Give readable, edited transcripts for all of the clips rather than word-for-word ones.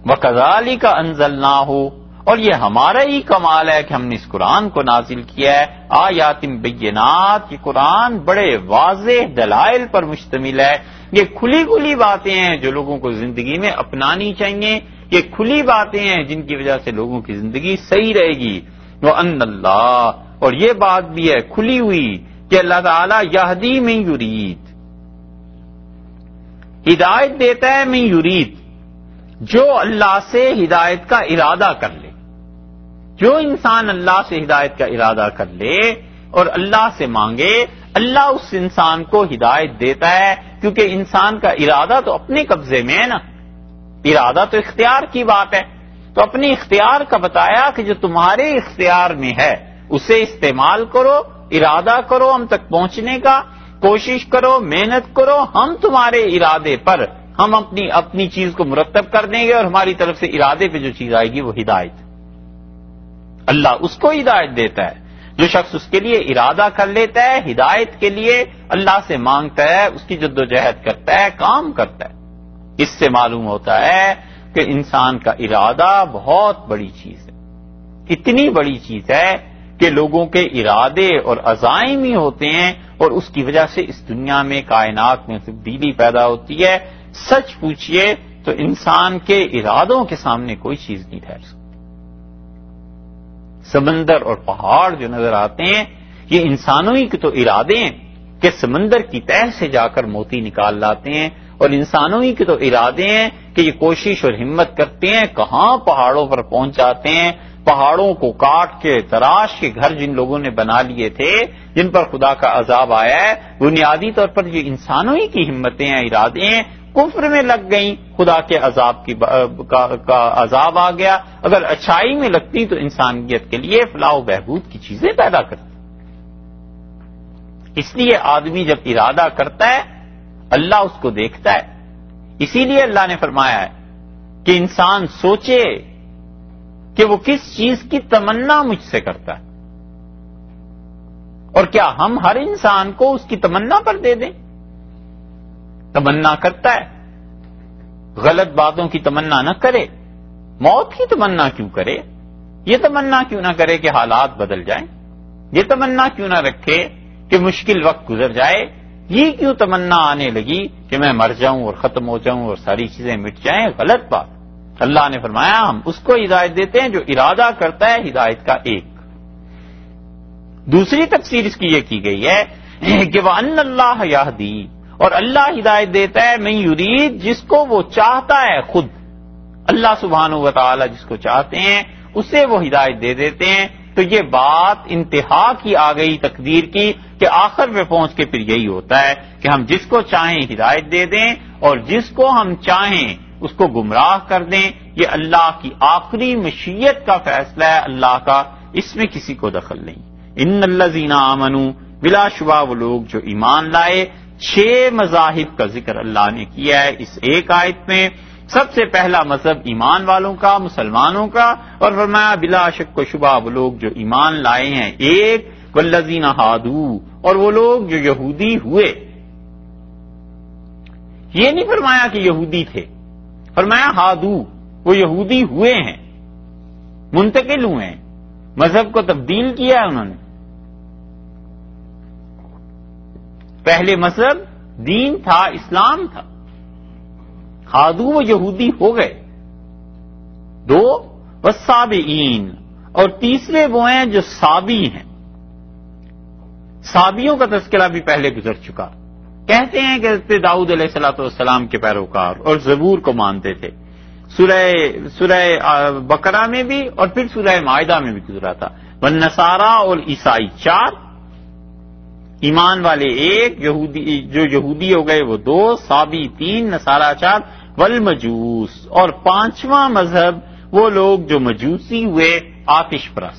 وَكَذَلِكَ أَنزَلْنَاهُ، اور یہ ہمارا ہی کمال ہے کہ ہم نے اس قرآن کو نازل کیا ہے آیات بینات، یہ قرآن بڑے واضح دلائل پر مشتمل ہے، یہ کھلی کھلی باتیں ہیں جو لوگوں کو زندگی میں اپنانی چاہیے، یہ کھلی باتیں ہیں جن کی وجہ سے لوگوں کی زندگی صحیح رہے گی۔ وَأَنَّ اللَّهَ، اور یہ بات بھی ہے کھلی ہوئی کہ اللہ تعالیٰ یہدی من یرید، ہدایت دیتا ہے من یرید، جو اللہ سے ہدایت کا ارادہ کر لے۔ جو انسان اللہ سے ہدایت کا ارادہ کر لے اور اللہ سے مانگے، اللہ اس انسان کو ہدایت دیتا ہے، کیونکہ انسان کا ارادہ تو اپنے قبضے میں ہے نا، ارادہ تو اختیار کی بات ہے، تو اپنے اختیار کا بتایا کہ جو تمہارے اختیار میں ہے اسے استعمال کرو، ارادہ کرو ہم تک پہنچنے کا، کوشش کرو، محنت کرو، ہم تمہارے ارادے پر ہم اپنی چیز کو مرتب کر دیں گے، اور ہماری طرف سے ارادے پہ جو چیز آئے گی وہ ہدایت۔ اللہ اس کو ہدایت دیتا ہے، جو شخص اس کے لیے ارادہ کر لیتا ہے، ہدایت کے لیے اللہ سے مانگتا ہے، اس کی جدوجہد کرتا ہے، کام کرتا ہے۔ اس سے معلوم ہوتا ہے کہ انسان کا ارادہ بہت بڑی چیز ہے، اتنی بڑی چیز ہے کہ لوگوں کے ارادے اور عزائم ہی ہوتے ہیں، اور اس کی وجہ سے اس دنیا میں کائنات میں تبدیلی پیدا ہوتی ہے۔ سچ پوچھئے تو انسان کے ارادوں کے سامنے کوئی چیز نہیں ٹھہر سکتی۔ سمندر اور پہاڑ جو نظر آتے ہیں یہ انسانوں ہی کے تو ارادے ہیں کہ سمندر کی تہ سے جا کر موتی نکال لاتے ہیں، اور انسانوں ہی کے تو ارادے ہیں کہ یہ کوشش اور ہمت کرتے ہیں کہاں پہاڑوں پر پہنچ جاتے ہیں، پہاڑوں کو کاٹ کے تراش کے گھر جن لوگوں نے بنا لیے تھے، جن پر خدا کا عذاب آیا ہے، بنیادی طور پر یہ انسانوں ہی کی ہمتیں ہیں، ارادے ہیں، کفر میں لگ گئیں، خدا کے عذاب کا عذاب آ گیا۔ اگر اچھائی میں لگتی تو انسانیت کے لیے فلاح و بہبود کی چیزیں پیدا کرتی۔ اس لیے آدمی جب ارادہ کرتا ہے اللہ اس کو دیکھتا ہے، اسی لیے اللہ نے فرمایا ہے کہ انسان سوچے کہ وہ کس چیز کی تمنا مجھ سے کرتا ہے، اور کیا ہم ہر انسان کو اس کی تمنا پر دے دیں؟ تمنا کرتا ہے، غلط باتوں کی تمنا نہ کرے، موت کی تمنا کیوں کرے؟ یہ تمنا کیوں نہ کرے کہ حالات بدل جائیں؟ یہ تمنا کیوں نہ رکھے کہ مشکل وقت گزر جائے؟ یہ کیوں تمنا آنے لگی کہ میں مر جاؤں اور ختم ہو جاؤں اور ساری چیزیں مٹ جائیں؟ غلط بات۔ اللہ نے فرمایا ہم اس کو ہدایت دیتے ہیں جو ارادہ کرتا ہے ہدایت کا ایک۔ دوسری تفسیر اس کی یہ کی گئی ہے کہ وَأَنَّ اللَّهَ يَهْدِي، اور اللہ ہدایت دیتا ہے من یرید، جس کو وہ چاہتا ہے خود۔ اللہ سبحانہ و تعالی جس کو چاہتے ہیں اسے وہ ہدایت دے دیتے ہیں۔ تو یہ بات انتہا کی آ گئی تقدیر کی کہ آخر میں پہنچ کے پھر یہی ہوتا ہے کہ ہم جس کو چاہیں ہدایت دے دیں اور جس کو ہم چاہیں اس کو گمراہ کر دیں۔ یہ اللہ کی آخری مشیت کا فیصلہ ہے، اللہ کا، اس میں کسی کو دخل نہیں۔ ان الذین آمنوا، بلا شبہ وہ لوگ جو ایمان لائے۔ 6 مذاہب کا ذکر اللہ نے کیا ہے اس ایک آیت میں۔ سب سے پہلا مذہب ایمان والوں کا، مسلمانوں کا، اور فرمایا بلا شک و شبہ وہ لوگ جو ایمان لائے ہیں ایک، والذین ہادو، اور وہ لوگ جو یہودی ہوئے۔ یہ نہیں فرمایا کہ یہودی تھے، فرمایا ہادو، وہ یہودی ہوئے ہیں، منتقل ہوئے ہیں، مذہب کو تبدیل کیا ہے انہوں نے۔ پہلے مذہب دین تھا، اسلام تھا، ہادو وہ یہودی ہو گئے۔ 2 والسابئین، اور تیسرے وہ ہیں جو سابی ہیں۔ سابیوں کا تذکرہ بھی پہلے گزر چکا۔ کہتے ہیں کہ حضرت داؤد علیہ السلام کے پیروکار اور زبور کو مانتے تھے۔ سورہ بقرہ میں بھی اور پھر سورہ مائدہ میں بھی گزرا تھا۔ والنصارہ، اور عیسائی 4، ایمان والے 1، جو یہودی ہو گئے وہ 2، سابی 3، نصارہ 4، والمجوس، اور 5واں مذہب وہ لوگ جو مجوسی ہوئے، آتش پرست۔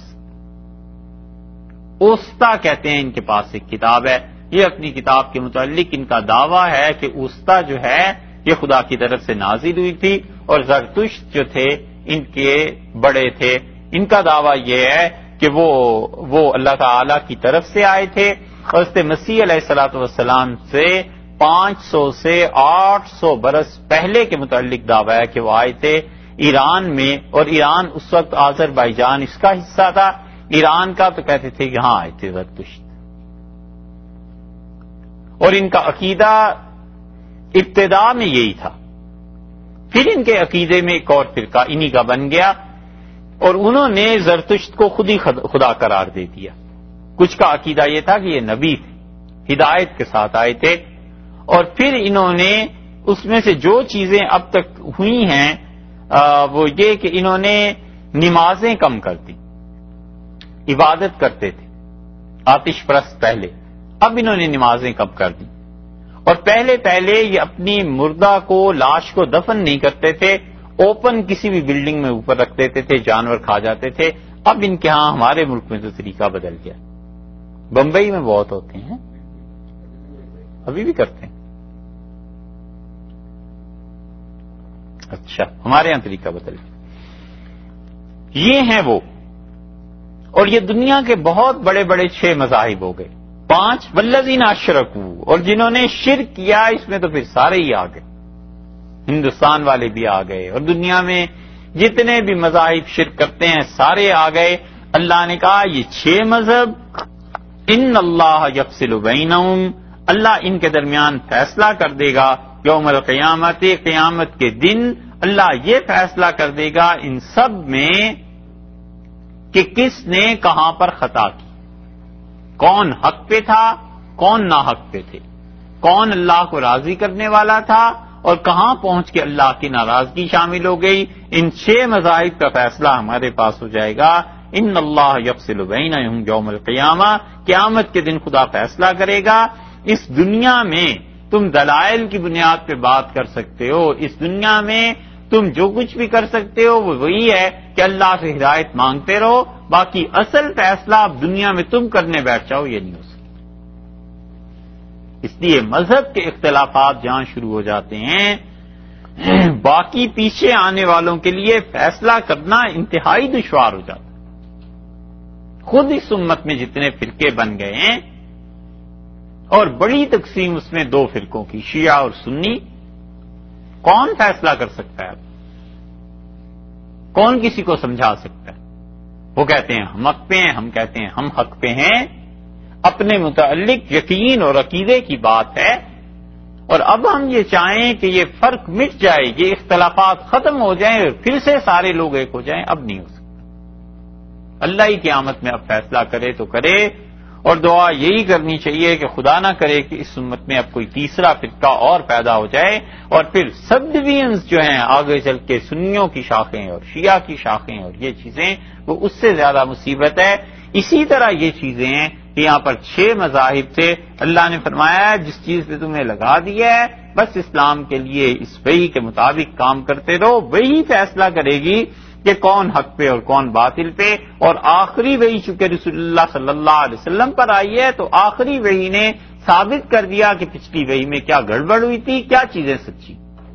اوستا کہتے ہیں ان کے پاس ایک کتاب ہے، یہ اپنی کتاب کے متعلق ان کا دعویٰ ہے کہ اوستا جو ہے یہ خدا کی طرف سے نازل ہوئی تھی، اور زرتشت جو تھے ان کے بڑے تھے۔ ان کا دعویٰ یہ ہے کہ وہ اللہ تعالی کی طرف سے آئے تھے، اور حضرت مسیح علیہ السلام سے 500 سے 800 برس پہلے کے متعلق دعویٰ ہے کہ وہ آئے تھے۔ ایران میں، اور ایران اس وقت آذربائیجان اس کا حصہ تھا، ایران کا، تو کہتے تھے کہ ہاں آئے تھے زرتشت. اور ان کا عقیدہ ابتدا میں یہی تھا. پھر ان کے عقیدے میں ایک اور فرقہ انہی کا بن گیا، اور انہوں نے زرتشت کو خود ہی خدا قرار دے دیا. کچھ کا عقیدہ یہ تھا کہ یہ نبی تھے، ہدایت کے ساتھ آئے تھے، اور پھر انہوں نے اس میں سے جو چیزیں اب تک ہوئی ہیں وہ یہ کہ انہوں نے نمازیں کم کر دی، عبادت کرتے تھے آتش پرست پہلے، اب انہوں نے نمازیں کم کر دی. اور پہلے یہ اپنی مردہ کو، لاش کو دفن نہیں کرتے تھے، اوپن کسی بھی بلڈنگ میں اوپر رکھ دیتے تھے، جانور کھا جاتے تھے. اب ان کے ہاں ہمارے ملک میں تو طریقہ بدل گیا. بمبئی میں بہت ہوتے ہیں، ابھی بھی کرتے ہیں. اچھا، ہمارے یہاں طریقہ بدل گیا. یہ ہیں وہ، اور یہ دنیا کے بہت بڑے بڑے 6 مذاہب ہو گئے. 5 والذین اشرکوا، اور جنہوں نے شرک کیا اس میں تو پھر سارے ہی آ گئے، ہندوستان والے بھی آ گئے، اور دنیا میں جتنے بھی مذاہب شرک کرتے ہیں سارے آ گئے. اللہ نے کہا یہ 6 مذہب، ان اللہ یفصل بینہم، اللہ ان کے درمیان فیصلہ کر دے گا. یوم القیامت، قیامت کے دن اللہ یہ فیصلہ کر دے گا ان سب میں کہ کس نے کہاں پر خطا کی، کون حق پہ تھا، کون ناحق پہ تھے، کون اللہ کو راضی کرنے والا تھا، اور کہاں پہنچ کے اللہ کی ناراضگی شامل ہو گئی. ان 6 مذاہب کا فیصلہ ہمارے پاس ہو جائے گا. ان اللہ یفصل بینہم یوم القیامہ، قیامت کے دن خدا فیصلہ کرے گا. اس دنیا میں تم دلائل کی بنیاد پہ بات کر سکتے ہو، اس دنیا میں تم جو کچھ بھی کر سکتے ہو وہ وہی ہے کہ اللہ سے ہدایت مانگتے رہو. باقی اصل فیصلہ اب دنیا میں تم کرنے بیٹھ جاؤ یہ نہیں ہو سکتا. اس لیے مذہب کے اختلافات جہاں شروع ہو جاتے ہیں، باقی پیچھے آنے والوں کے لیے فیصلہ کرنا انتہائی دشوار ہو جاتا ہے. خود اس امت میں جتنے فرقے بن گئے ہیں، اور بڑی تقسیم اس میں 2 فرقوں کی، شیعہ اور سنی، کون فیصلہ کر سکتا ہے؟ کون کسی کو سمجھا سکتا ہے؟ وہ کہتے ہیں ہم حق پہ ہیں، ہم کہتے ہیں ہم حق پہ ہیں. اپنے متعلق یقین اور عقیدے کی بات ہے. اور اب ہم یہ چاہیں کہ یہ فرق مٹ جائے، یہ اختلافات ختم ہو جائیں اور پھر سے سارے لوگ ایک ہو جائیں، اب نہیں ہو سکتا. اللہ ہی قیامت میں اب فیصلہ کرے تو کرے. اور دعا یہی کرنی چاہیے کہ خدا نہ کرے کہ اس امت میں اب کوئی تیسرا فرقہ اور پیدا ہو جائے، اور پھر سب ڈویژنز جو ہیں آگے چل کے سنیوں کی شاخیں اور شیعہ کی شاخیں اور یہ چیزیں، وہ اس سے زیادہ مصیبت ہے. اسی طرح یہ چیزیں ہیں کہ یہاں پر 6 مذاہب تھے. اللہ نے فرمایا جس چیز پہ تمہیں لگا دیا ہے بس اسلام کے لیے اس وحی کے مطابق کام کرتے رہو، وہی فیصلہ کرے گی کہ کون حق پہ اور کون باطل پہ. اور آخری وحی چونکہ رسول اللہ صلی اللہ علیہ وسلم پر آئی ہے تو آخری وحی نے ثابت کر دیا کہ پچھلی وحی میں کیا گڑبڑ ہوئی تھی، کیا چیزیں سچی.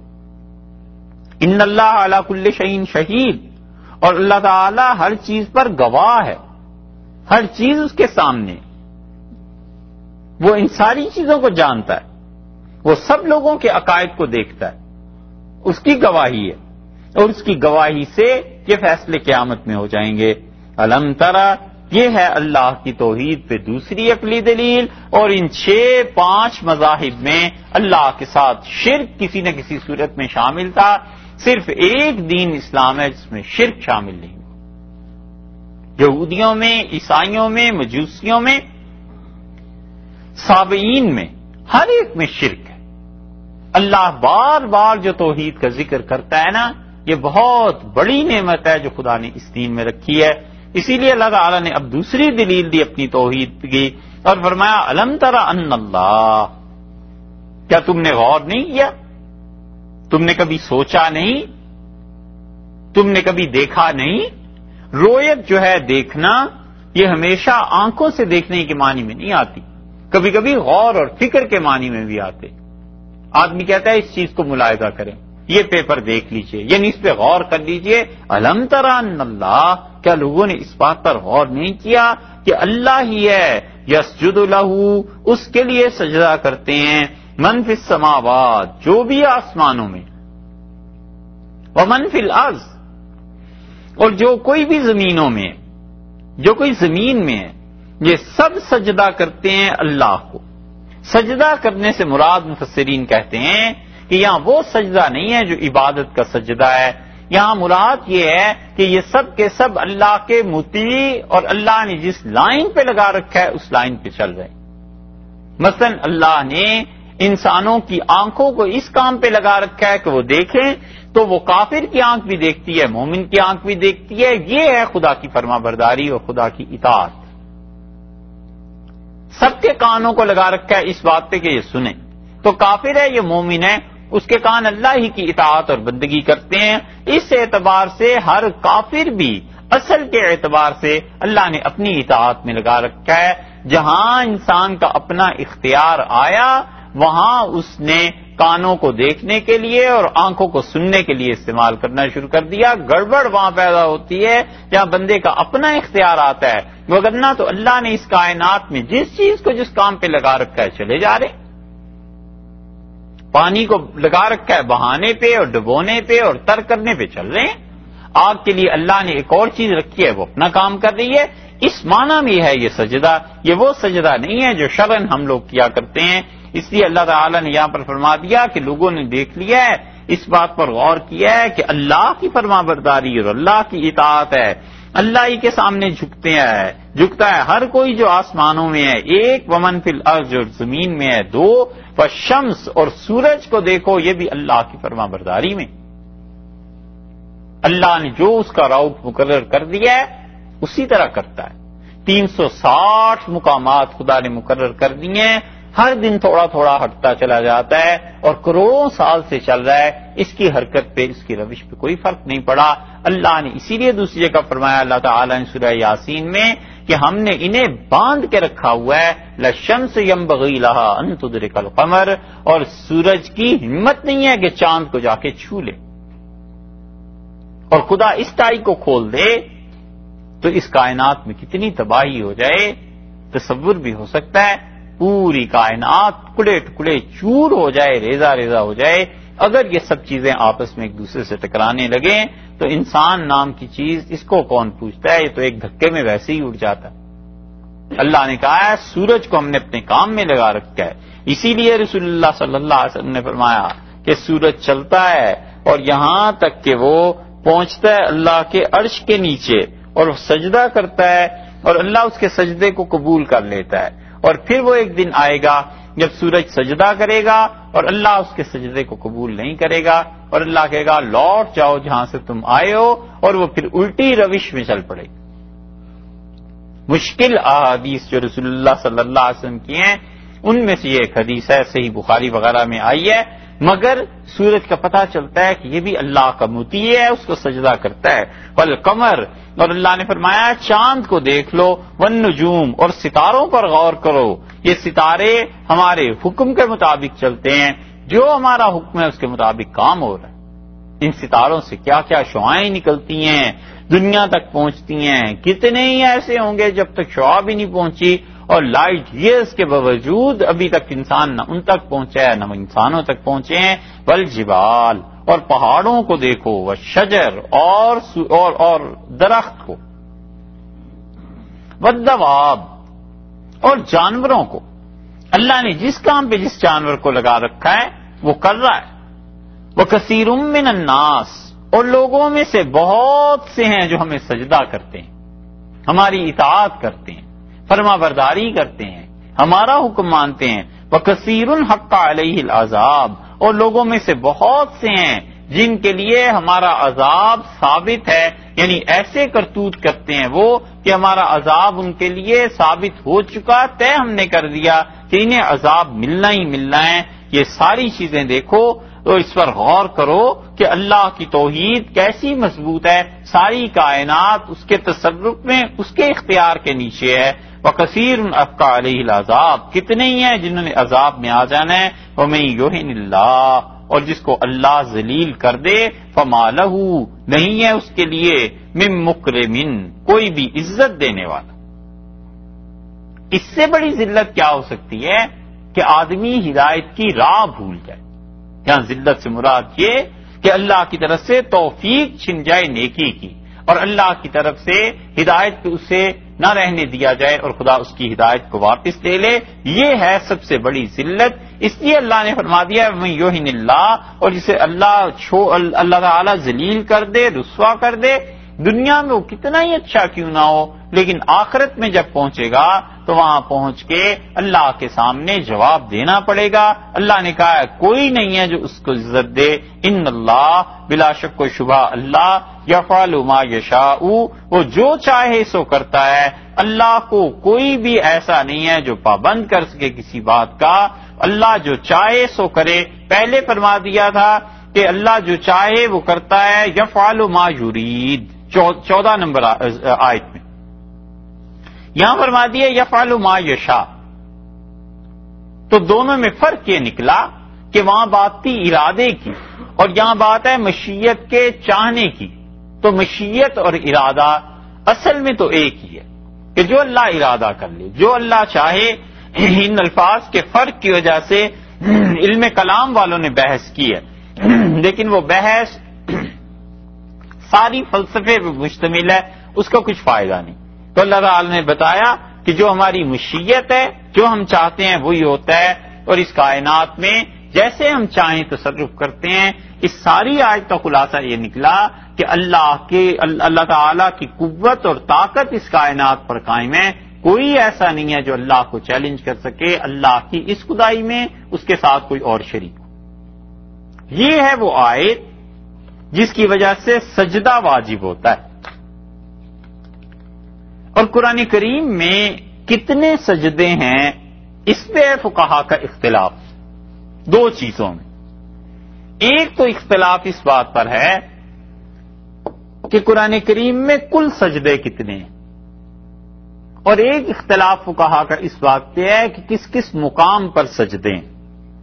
ان اللہ علی کل شیء شہید، اور اللہ تعالی ہر چیز پر گواہ ہے، ہر چیز اس کے سامنے، وہ ان ساری چیزوں کو جانتا ہے، وہ سب لوگوں کے عقائد کو دیکھتا ہے، اس کی گواہی ہے، اور اس کی گواہی سے یہ فیصلے قیامت میں ہو جائیں گے. الم ترى، یہ ہے اللہ کی توحید پہ دوسری عقلی دلیل. اور ان 5 مذاہب میں اللہ کے ساتھ شرک کسی نہ کسی صورت میں شامل تھا. صرف ایک دین اسلام ہے جس میں شرک شامل نہیں. یہودیوں میں، عیسائیوں میں، مجوسیوں میں، سابعین میں، ہر ایک میں شرک ہے. اللہ بار بار جو توحید کا ذکر کرتا ہے نا، یہ بہت بڑی نعمت ہے جو خدا نے اس دین میں رکھی ہے. اسی لیے اللہ تعالیٰ نے اب دوسری دلیل دی اپنی توحید کی اور فرمایا الم تر ان اللہ، کیا تم نے غور نہیں کیا، تم نے کبھی سوچا نہیں، تم نے کبھی دیکھا نہیں. رویت جو ہے دیکھنا، یہ ہمیشہ آنکھوں سے دیکھنے کے معنی میں نہیں آتی، کبھی کبھی غور اور فکر کے معنی میں بھی آتے. آدمی کہتا ہے اس چیز کو ملاحظہ کریں، یہ پیپر دیکھ لیجئے، یعنی اس پہ غور کر لیجئے. الم تر ان اللہ، کیا لوگوں نے اس بات پر غور نہیں کیا کہ اللہ ہی ہے، یسجد لہ، اس کے لیے سجدہ کرتے ہیں، من فی السماوات، جو بھی آسمانوں میں، ومن فی الارض، اور جو کوئی بھی زمینوں میں، جو کوئی زمین میں ہے، یہ سب سجدہ کرتے ہیں اللہ کو۔ سجدہ کرنے سے مراد مفسرین کہتے ہیں کہ یہاں وہ سجدہ نہیں ہے جو عبادت کا سجدہ ہے، یہاں مراد یہ ہے کہ یہ سب کے سب اللہ کے مطیع اور اللہ نے جس لائن پہ لگا رکھا ہے اس لائن پہ چل رہے ہیں۔ مثلا اللہ نے انسانوں کی آنکھوں کو اس کام پہ لگا رکھا ہے کہ وہ دیکھیں، تو وہ کافر کی آنکھ بھی دیکھتی ہے، مومن کی آنکھ بھی دیکھتی ہے، یہ ہے خدا کی فرما برداری اور خدا کی اطاعت۔ سب کے کانوں کو لگا رکھا ہے اس بات پہ کہ یہ سنیں، تو کافر ہے یہ مومن ہے، اس کے کان اللہ ہی کی اطاعت اور بندگی کرتے ہیں۔ اس اعتبار سے ہر کافر بھی اصل کے اعتبار سے اللہ نے اپنی اطاعت میں لگا رکھا ہے۔ جہاں انسان کا اپنا اختیار آیا وہاں اس نے کانوں کو دیکھنے کے لیے اور آنکھوں کو سننے کے لیے استعمال کرنا شروع کر دیا۔ گڑبڑ وہاں پیدا ہوتی ہے جہاں بندے کا اپنا اختیار آتا ہے، وگرنہ تو اللہ نے اس کائنات میں جس چیز کو جس کام پہ لگا رکھا ہے چلے جا رہے۔ پانی کو لگا رکھا ہے بہانے پہ اور ڈبونے پہ اور تر کرنے پہ چل رہے ہیں۔ آگ کے لیے اللہ نے ایک اور چیز رکھی ہے، وہ اپنا کام کر رہی ہے۔ اس معنی میں ہے یہ سجدہ، یہ وہ سجدہ نہیں ہے جو شرعاً ہم لوگ کیا کرتے ہیں۔ اس لیے اللہ تعالیٰ نے یہاں پر فرما دیا کہ لوگوں نے دیکھ لیا ہے، اس بات پر غور کیا ہے کہ اللہ کی فرما برداری اور اللہ کی اطاعت ہے، اللہ ہی کے سامنے جھکتا ہے ہر کوئی جو آسمانوں میں ہے ایک، ومن فی الارض جو زمین میں ہے دو، والشمس اور سورج کو دیکھو یہ بھی اللہ کی فرما برداری میں۔ اللہ نے جو اس کا راؤٹ مقرر کر دیا ہے اسی طرح کرتا ہے۔ 360 مقامات خدا نے مقرر کر دیے ہیں، ہر دن تھوڑا تھوڑا ہٹتا چلا جاتا ہے اور کروڑوں سال سے چل رہا ہے، اس کی حرکت پہ اس کی روش پہ کوئی فرق نہیں پڑا۔ اللہ نے اسی لیے دوسری جگہ فرمایا اللہ تعالیٰ نے سورہ یاسین میں کہ ہم نے انہیں باندھ کے رکھا ہوا ہے، لَلشَّمْسِ يَنبَغِي لَهَا أَن تُدْرِكَ الْقَمَرَ، اور سورج کی ہمت نہیں ہے کہ چاند کو جا کے چھو لے، اور خدا اس ٹائی کو کھول دے تو اس کائنات میں کتنی تباہی ہو جائے تصور بھی ہو سکتا ہے۔ پوری کائنات ٹکڑے ٹکڑے چور ہو جائے، ریزہ ریزہ ہو جائے۔ اگر یہ سب چیزیں آپس میں ایک دوسرے سے ٹکرانے لگیں تو انسان نام کی چیز اس کو کون پوچھتا ہے، یہ تو ایک دھکے میں ویسے ہی اٹھ جاتا ہے۔ اللہ نے کہا ہے سورج کو ہم نے اپنے کام میں لگا رکھا ہے، اسی لیے رسول اللہ صلی اللہ علیہ وسلم نے فرمایا کہ سورج چلتا ہے اور یہاں تک کہ وہ پہنچتا ہے اللہ کے عرش کے نیچے اور سجدہ کرتا ہے اور اللہ اس کے سجدے کو قبول کر لیتا ہے، اور پھر وہ ایک دن آئے گا جب سورج سجدہ کرے گا اور اللہ اس کے سجدے کو قبول نہیں کرے گا، اور اللہ کہے گا لوٹ جاؤ جہاں سے تم آئے ہو، اور وہ پھر الٹی روش میں چل پڑے گا۔ مشکل احادیث جو رسول اللہ صلی اللہ علیہ وسلم کی ہیں ان میں سے یہ ایک حدیث ہے، صحیح بخاری وغیرہ میں آئی ہے، مگر سورج کا پتہ چلتا ہے کہ یہ بھی اللہ کا مطیع ہے، اس کو سجدہ کرتا ہے۔ والقمر، اور اللہ نے فرمایا چاند کو دیکھ لو، والنجوم، اور ستاروں پر غور کرو، یہ ستارے ہمارے حکم کے مطابق چلتے ہیں، جو ہمارا حکم ہے اس کے مطابق کام ہو رہا ہے۔ ان ستاروں سے کیا کیا شعاعیں نکلتی ہیں، دنیا تک پہنچتی ہیں، کتنے ہی ایسے ہوں گے جب تک شعاع بھی نہیں پہنچی، اور لائٹ ایئرز کے باوجود ابھی تک انسان نہ ان تک پہنچا ہے نہ وہ انسانوں تک پہنچے ہیں۔ والجبال، اور پہاڑوں کو دیکھو، والشجر، اور درخت کو، والدواب، اور جانوروں کو۔ اللہ نے جس کام پہ جس جانور کو لگا رکھا ہے وہ کر رہا ہے۔ وَكَثِيرٌ مِّنَ النَّاسِ، اور لوگوں میں سے بہت سے ہیں جو ہمیں سجدہ کرتے ہیں، ہماری اطاعت کرتے ہیں، فرما برداری کرتے ہیں، ہمارا حکم مانتے ہیں۔ وَكَثِيرٌ حَقَّ عَلَيْهِ الْعَذَابُ، اور لوگوں میں سے بہت سے ہیں جن کے لیے ہمارا عذاب ثابت ہے، یعنی ایسے کرتوت کرتے ہیں وہ کہ ہمارا عذاب ان کے لیے ثابت ہو چکا، طے ہم نے کر دیا کہ انہیں عذاب ملنا ہی ملنا ہے۔ یہ ساری چیزیں دیکھو تو اس پر غور کرو کہ اللہ کی توحید کیسی مضبوط ہے، ساری کائنات اس کے تصرف میں، اس کے اختیار کے نیچے ہے۔ وَكَثِيرٌ حَقَّ عَلَيْهِ الْعَذَابُ، کتنے ہی ہیں جنہوں نے عذاب میں آ جانا ہے۔ وَمَن يُهِنِ اللَّهُ، اور جس کو اللہ ذلیل کر دے، فَمَا لَهُ، نہیں ہے اس کے لیے، مِن مُكْرِمٍ، کوئی بھی عزت دینے والا۔ اس سے بڑی ذلت کیا ہو سکتی ہے کہ آدمی ہدایت کی راہ بھول جائے۔ یہاں ذلت سے مراد یہ کہ اللہ کی طرف سے توفیق چھن جائے نیکی کی، اور اللہ کی طرف سے ہدایت پہ اسے نہ رہنے دیا جائے اور خدا اس کی ہدایت کو واپس لے لے، یہ ہے سب سے بڑی ذلت۔ اس لیے اللہ نے فرما دیا وَمَن یُہِنِ اللَّهُ، اور جسے اللہ تعالیٰ ذلیل کر دے، رسوا کر دے، دنیا میں وہ کتنا ہی اچھا کیوں نہ ہو، لیکن آخرت میں جب پہنچے گا تو وہاں پہنچ کے اللہ کے سامنے جواب دینا پڑے گا۔ اللہ نے کہا ہے کوئی نہیں ہے جو اس کو عزت دے، ان اللہ، بلا شک و شبہ اللہ، یفعل ما یشاء، وہ جو چاہے سو کرتا ہے۔ اللہ کو کوئی بھی ایسا نہیں ہے جو پابند کر سکے کسی بات کا، اللہ جو چاہے سو کرے۔ پہلے فرما دیا تھا کہ اللہ جو چاہے وہ کرتا ہے، یفعل ما یرید، 14 نمبر آیت میں۔ یہاں فرما دیا یفعل ما یشاء، تو دونوں میں فرق یہ نکلا کہ وہاں بات تھی ارادے کی اور یہاں بات ہے مشیت کے چاہنے کی۔ تو مشیت اور ارادہ اصل میں تو ایک ہی ہے کہ جو اللہ ارادہ کر لے، جو اللہ چاہے۔ ان الفاظ کے فرق کی وجہ سے علم کلام والوں نے بحث کی ہے، لیکن وہ بحث ساری فلسفے پہ مشتمل ہے، اس کا کچھ فائدہ نہیں۔ تو اللہ تعالی نے بتایا کہ جو ہماری مشیت ہے، جو ہم چاہتے ہیں وہی ہوتا ہے، اور اس کائنات میں جیسے ہم چاہیں تصرف کرتے ہیں۔ اس ساری آیت کا خلاصہ یہ نکلا کہ اللہ تعالی کی قوت اور طاقت اس کائنات پر قائم ہے، کوئی ایسا نہیں ہے جو اللہ کو چیلنج کر سکے اللہ کی اس خدائی میں اس کے ساتھ کوئی اور شریک ہو۔ یہ ہے وہ آیت جس کی وجہ سے سجدہ واجب ہوتا ہے۔ اور قرآن کریم میں کتنے سجدے ہیں اس پہ فقہا کا اختلاف، دو چیزوں میں۔ ایک تو اختلاف اس بات پر ہے کہ قرآن کریم میں کل سجدے کتنے ہیں، اور ایک اختلاف فقہا کا اس بات پہ ہے کہ کس کس مقام پر سجدے ہیں۔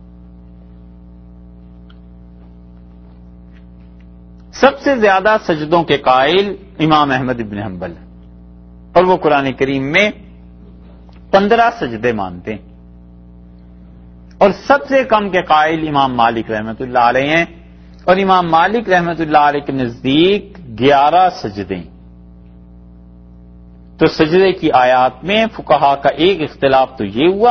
سب سے زیادہ سجدوں کے قائل امام احمد بن حنبل ہیں، اور وہ قرآن کریم میں 15 سجدے مانتے ہیں، اور سب سے کم کے قائل امام مالک رحمۃ اللہ علیہ ہیں، اور امام مالک رحمۃ اللہ علیہ کے نزدیک 11 سجدے ہیں۔ تو سجدے کی آیات میں فقہا کا ایک اختلاف تو یہ ہوا،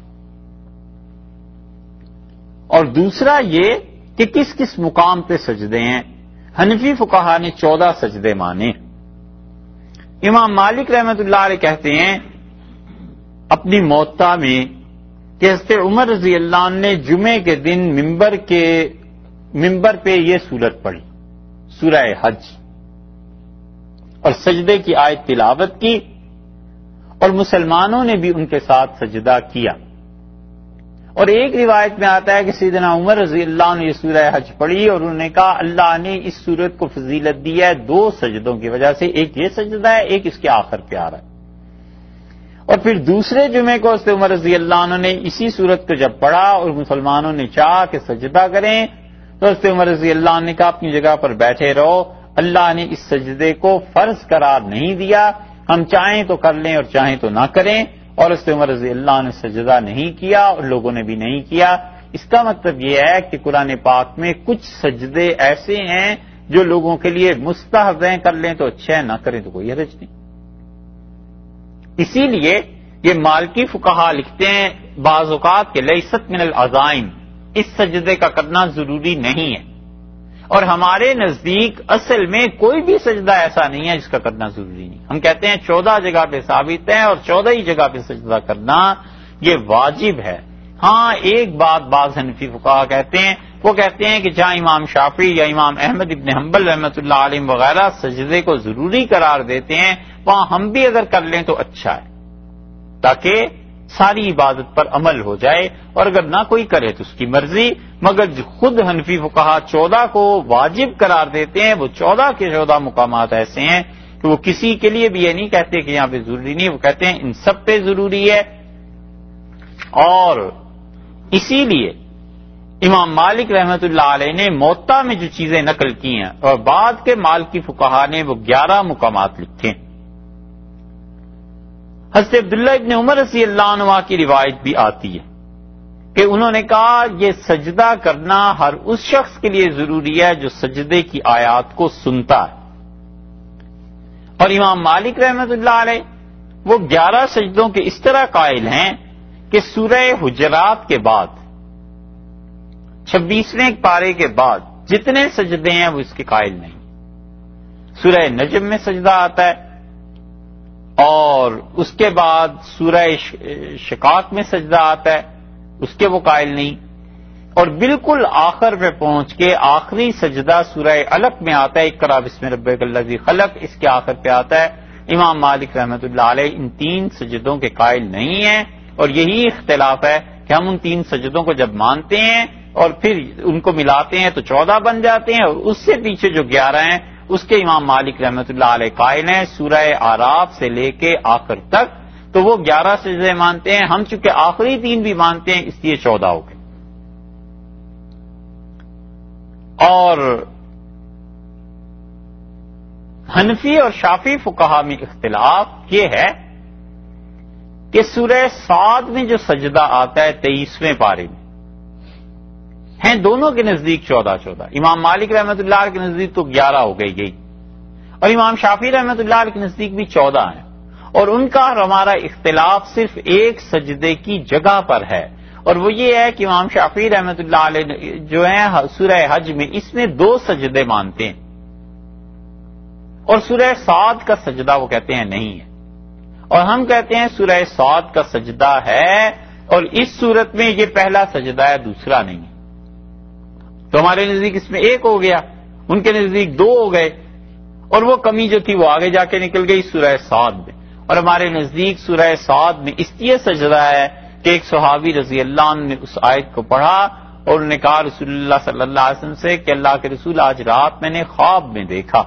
اور دوسرا یہ کہ کس کس مقام پہ سجدے ہیں۔ حنفی فقہا نے 14 سجدے مانے۔ امام مالک رحمۃ اللہ علیہ کہتے ہیں اپنی موطا میں کہ حضرت عمر رضی اللہ عنہ نے جمعے کے دن ممبر پہ یہ سورت پڑھی، سورہ حج، اور سجدے کی آیت تلاوت کی، اور مسلمانوں نے بھی ان کے ساتھ سجدہ کیا۔ اور ایک روایت میں آتا ہے کہ سیدنا عمر رضی اللہ عنہ نے یہ سورہ حج پڑھی اور انہوں نے کہا اللہ نے اس سورت کو فضیلت دی ہے 2 سجدوں کی وجہ سے، ایک یہ سجدہ ہے، ایک اس کے آخر پہ آ رہا ہے۔ اور پھر دوسرے جمعے کو حضرت عمر رضی اللہ عنہ نے اسی سورت کو جب پڑھا اور مسلمانوں نے چاہا کہ سجدہ کریں، تو حضرت عمر رضی اللہ عنہ نے کہا اپنی جگہ پر بیٹھے رہو، اللہ نے اس سجدے کو فرض قرار نہیں دیا، ہم چاہیں تو کر لیں اور چاہیں تو نہ کریں۔ اور حضرت عمر رضی اللہ عنہ نے سجدہ نہیں کیا اور لوگوں نے بھی نہیں کیا۔ اس کا مطلب یہ ہے کہ قرآن پاک میں کچھ سجدے ایسے ہیں جو لوگوں کے لیے مستحب ہیں، کر لیں تو اچھا ہے، نہ کریں تو کوئی حرج نہیں۔ اسی لیے یہ مالکی فقہا لکھتے ہیں بعض اوقات کہ لیست من العزائم، اس سجدے کا کرنا ضروری نہیں ہے، اور ہمارے نزدیک اصل میں کوئی بھی سجدہ ایسا نہیں ہے جس کا کرنا ضروری نہیں۔ ہم کہتے ہیں 14 جگہ پہ ثابت ہے اور 14 ہی جگہ پہ سجدہ کرنا یہ واجب ہے۔ ہاں ایک بات بعض حنفی فقہا کہتے ہیں، وہ کہتے ہیں کہ جہاں امام شافعی یا امام احمد ابن حنبل رحمۃ اللہ علیہ وغیرہ سجدے کو ضروری قرار دیتے ہیں، وہاں ہم بھی اگر کر لیں تو اچھا ہے، تاکہ ساری عبادت پر عمل ہو جائے، اور اگر نہ کوئی کرے تو اس کی مرضی۔ مگر خود حنفی فقہا 14 کو واجب قرار دیتے ہیں، وہ 14 کے 14 مقامات ایسے ہیں کہ وہ کسی کے لیے بھی یہ نہیں کہتے کہ یہاں پہ ضروری نہیں، وہ کہتے ہیں ان سب پہ ضروری ہے۔ اور اسی لیے امام مالک رحمۃ اللہ علیہ نے موطا میں جو چیزیں نقل کی ہیں اور بعد کے مالکی فقہا نے وہ 11 مقامات لکھے ہیں۔ حضرت عبداللہ ابن عمر رضی اللہ عنہ کی روایت بھی آتی ہے کہ انہوں نے کہا یہ سجدہ کرنا ہر اس شخص کے لیے ضروری ہے جو سجدے کی آیات کو سنتا ہے. اور امام مالک رحمۃ اللہ علیہ وہ 11 سجدوں کے اس طرح قائل ہیں کہ سورہ حجرات کے بعد 26ویں پارے کے بعد جتنے سجدے ہیں وہ اس کے قائل نہیں. سورہ نجم میں سجدہ آتا ہے اور اس کے بعد سورہ شقاق میں سجدہ آتا ہے، اس کے وہ قائل نہیں. اور بالکل آخر پہ پہنچ کے آخری سجدہ سورہ علق میں آتا ہے، اقرأ بسم ربک الذی خلق، اس کے آخر پہ آتا ہے. امام مالک رحمۃ اللہ علیہ ان 3 سجدوں کے قائل نہیں ہیں، اور یہی اختلاف ہے کہ ہم ان 3 سجدوں کو جب مانتے ہیں اور پھر ان کو ملاتے ہیں تو 14 بن جاتے ہیں، اور اس سے پیچھے جو 11 ہیں اس کے امام مالک رحمۃ اللہ علیہ قائل ہیں سورہ اعراف سے لے کے آخر تک، تو وہ 11 سجدے مانتے ہیں. ہم چونکہ آخری 3 بھی مانتے ہیں اس لیے 14 ہو گئے. اور حنفی اور شافعی فقہا میں اختلاف یہ ہے کہ سورہ صاد میں جو سجدہ آتا ہے 23ویں پارے میں ہیں دونوں کے نزدیک 14. امام مالک رحمۃ اللہ علیہ کے نزدیک تو 11 ہو گئی، اور امام شافعی رحمۃ اللہ علیہ کے نزدیک بھی 14 ہیں. اور ان کا اور ہمارا اختلاف صرف ایک سجدے کی جگہ پر ہے، اور وہ یہ ہے کہ امام شافعی رحمۃ اللہ علیہ جو ہیں سورہ حج میں اس میں 2 سجدے مانتے ہیں، اور سورہ صاد کا سجدہ وہ کہتے ہیں نہیں ہے. اور ہم کہتے ہیں سورہ صاد کا سجدہ ہے، اور اس صورت میں یہ پہلا سجدہ ہے، دوسرا نہیں ہے. تو ہمارے نزدیک اس میں 1 ہو گیا، ان کے نزدیک 2 ہو گئے، اور وہ کمی جو تھی وہ آگے جا کے نکل گئی سورہ صاد میں. اور ہمارے نزدیک سورہ صاد میں اس لیے سجدہ ہے کہ ایک صحابی رضی اللہ عنہ نے اس آیت کو پڑھا اور انہوں نے کہا رسول اللہ صلی اللہ علیہ وسلم سے کہ اللہ کے رسول آج رات میں نے خواب میں دیکھا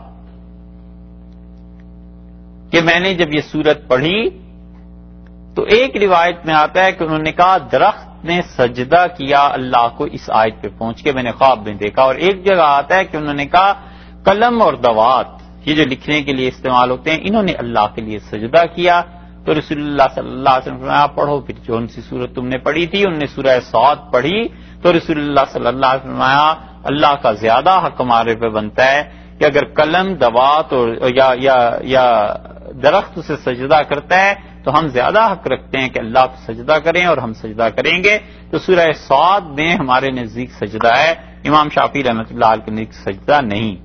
کہ میں نے جب یہ سورت پڑھی تو ایک روایت میں آتا ہے کہ انہوں نے کہا درخت نے سجدہ کیا اللہ کو اس آیت پہ پہنچ کے میں نے خواب میں دیکھا. اور ایک جگہ آتا ہے کہ انہوں نے کہا قلم اور دوات یہ جو لکھنے کے لیے استعمال ہوتے ہیں انہوں نے اللہ کے لیے سجدہ کیا. تو رسول اللہ صلی اللہ علیہ وسلم فرمایا پڑھو پھر جو سی صورت تم نے پڑھی تھی. انہوں نے سورہ صاد پڑھی تو رسول اللہ صلی اللہ علیہ وسلم فرمایا اللہ کا زیادہ حق ہمارے پہ بنتا ہے کہ اگر قلم دوات اور یا درخت اسے سجدہ کرتا ہے تو ہم زیادہ حق رکھتے ہیں کہ اللہ کو سجدہ کریں اور ہم سجدہ کریں گے. تو سورہ صاد میں ہمارے نزدیک سجدہ ہے، امام شافعی رحمۃ اللہ علیہ کے نزدیک سجدہ نہیں.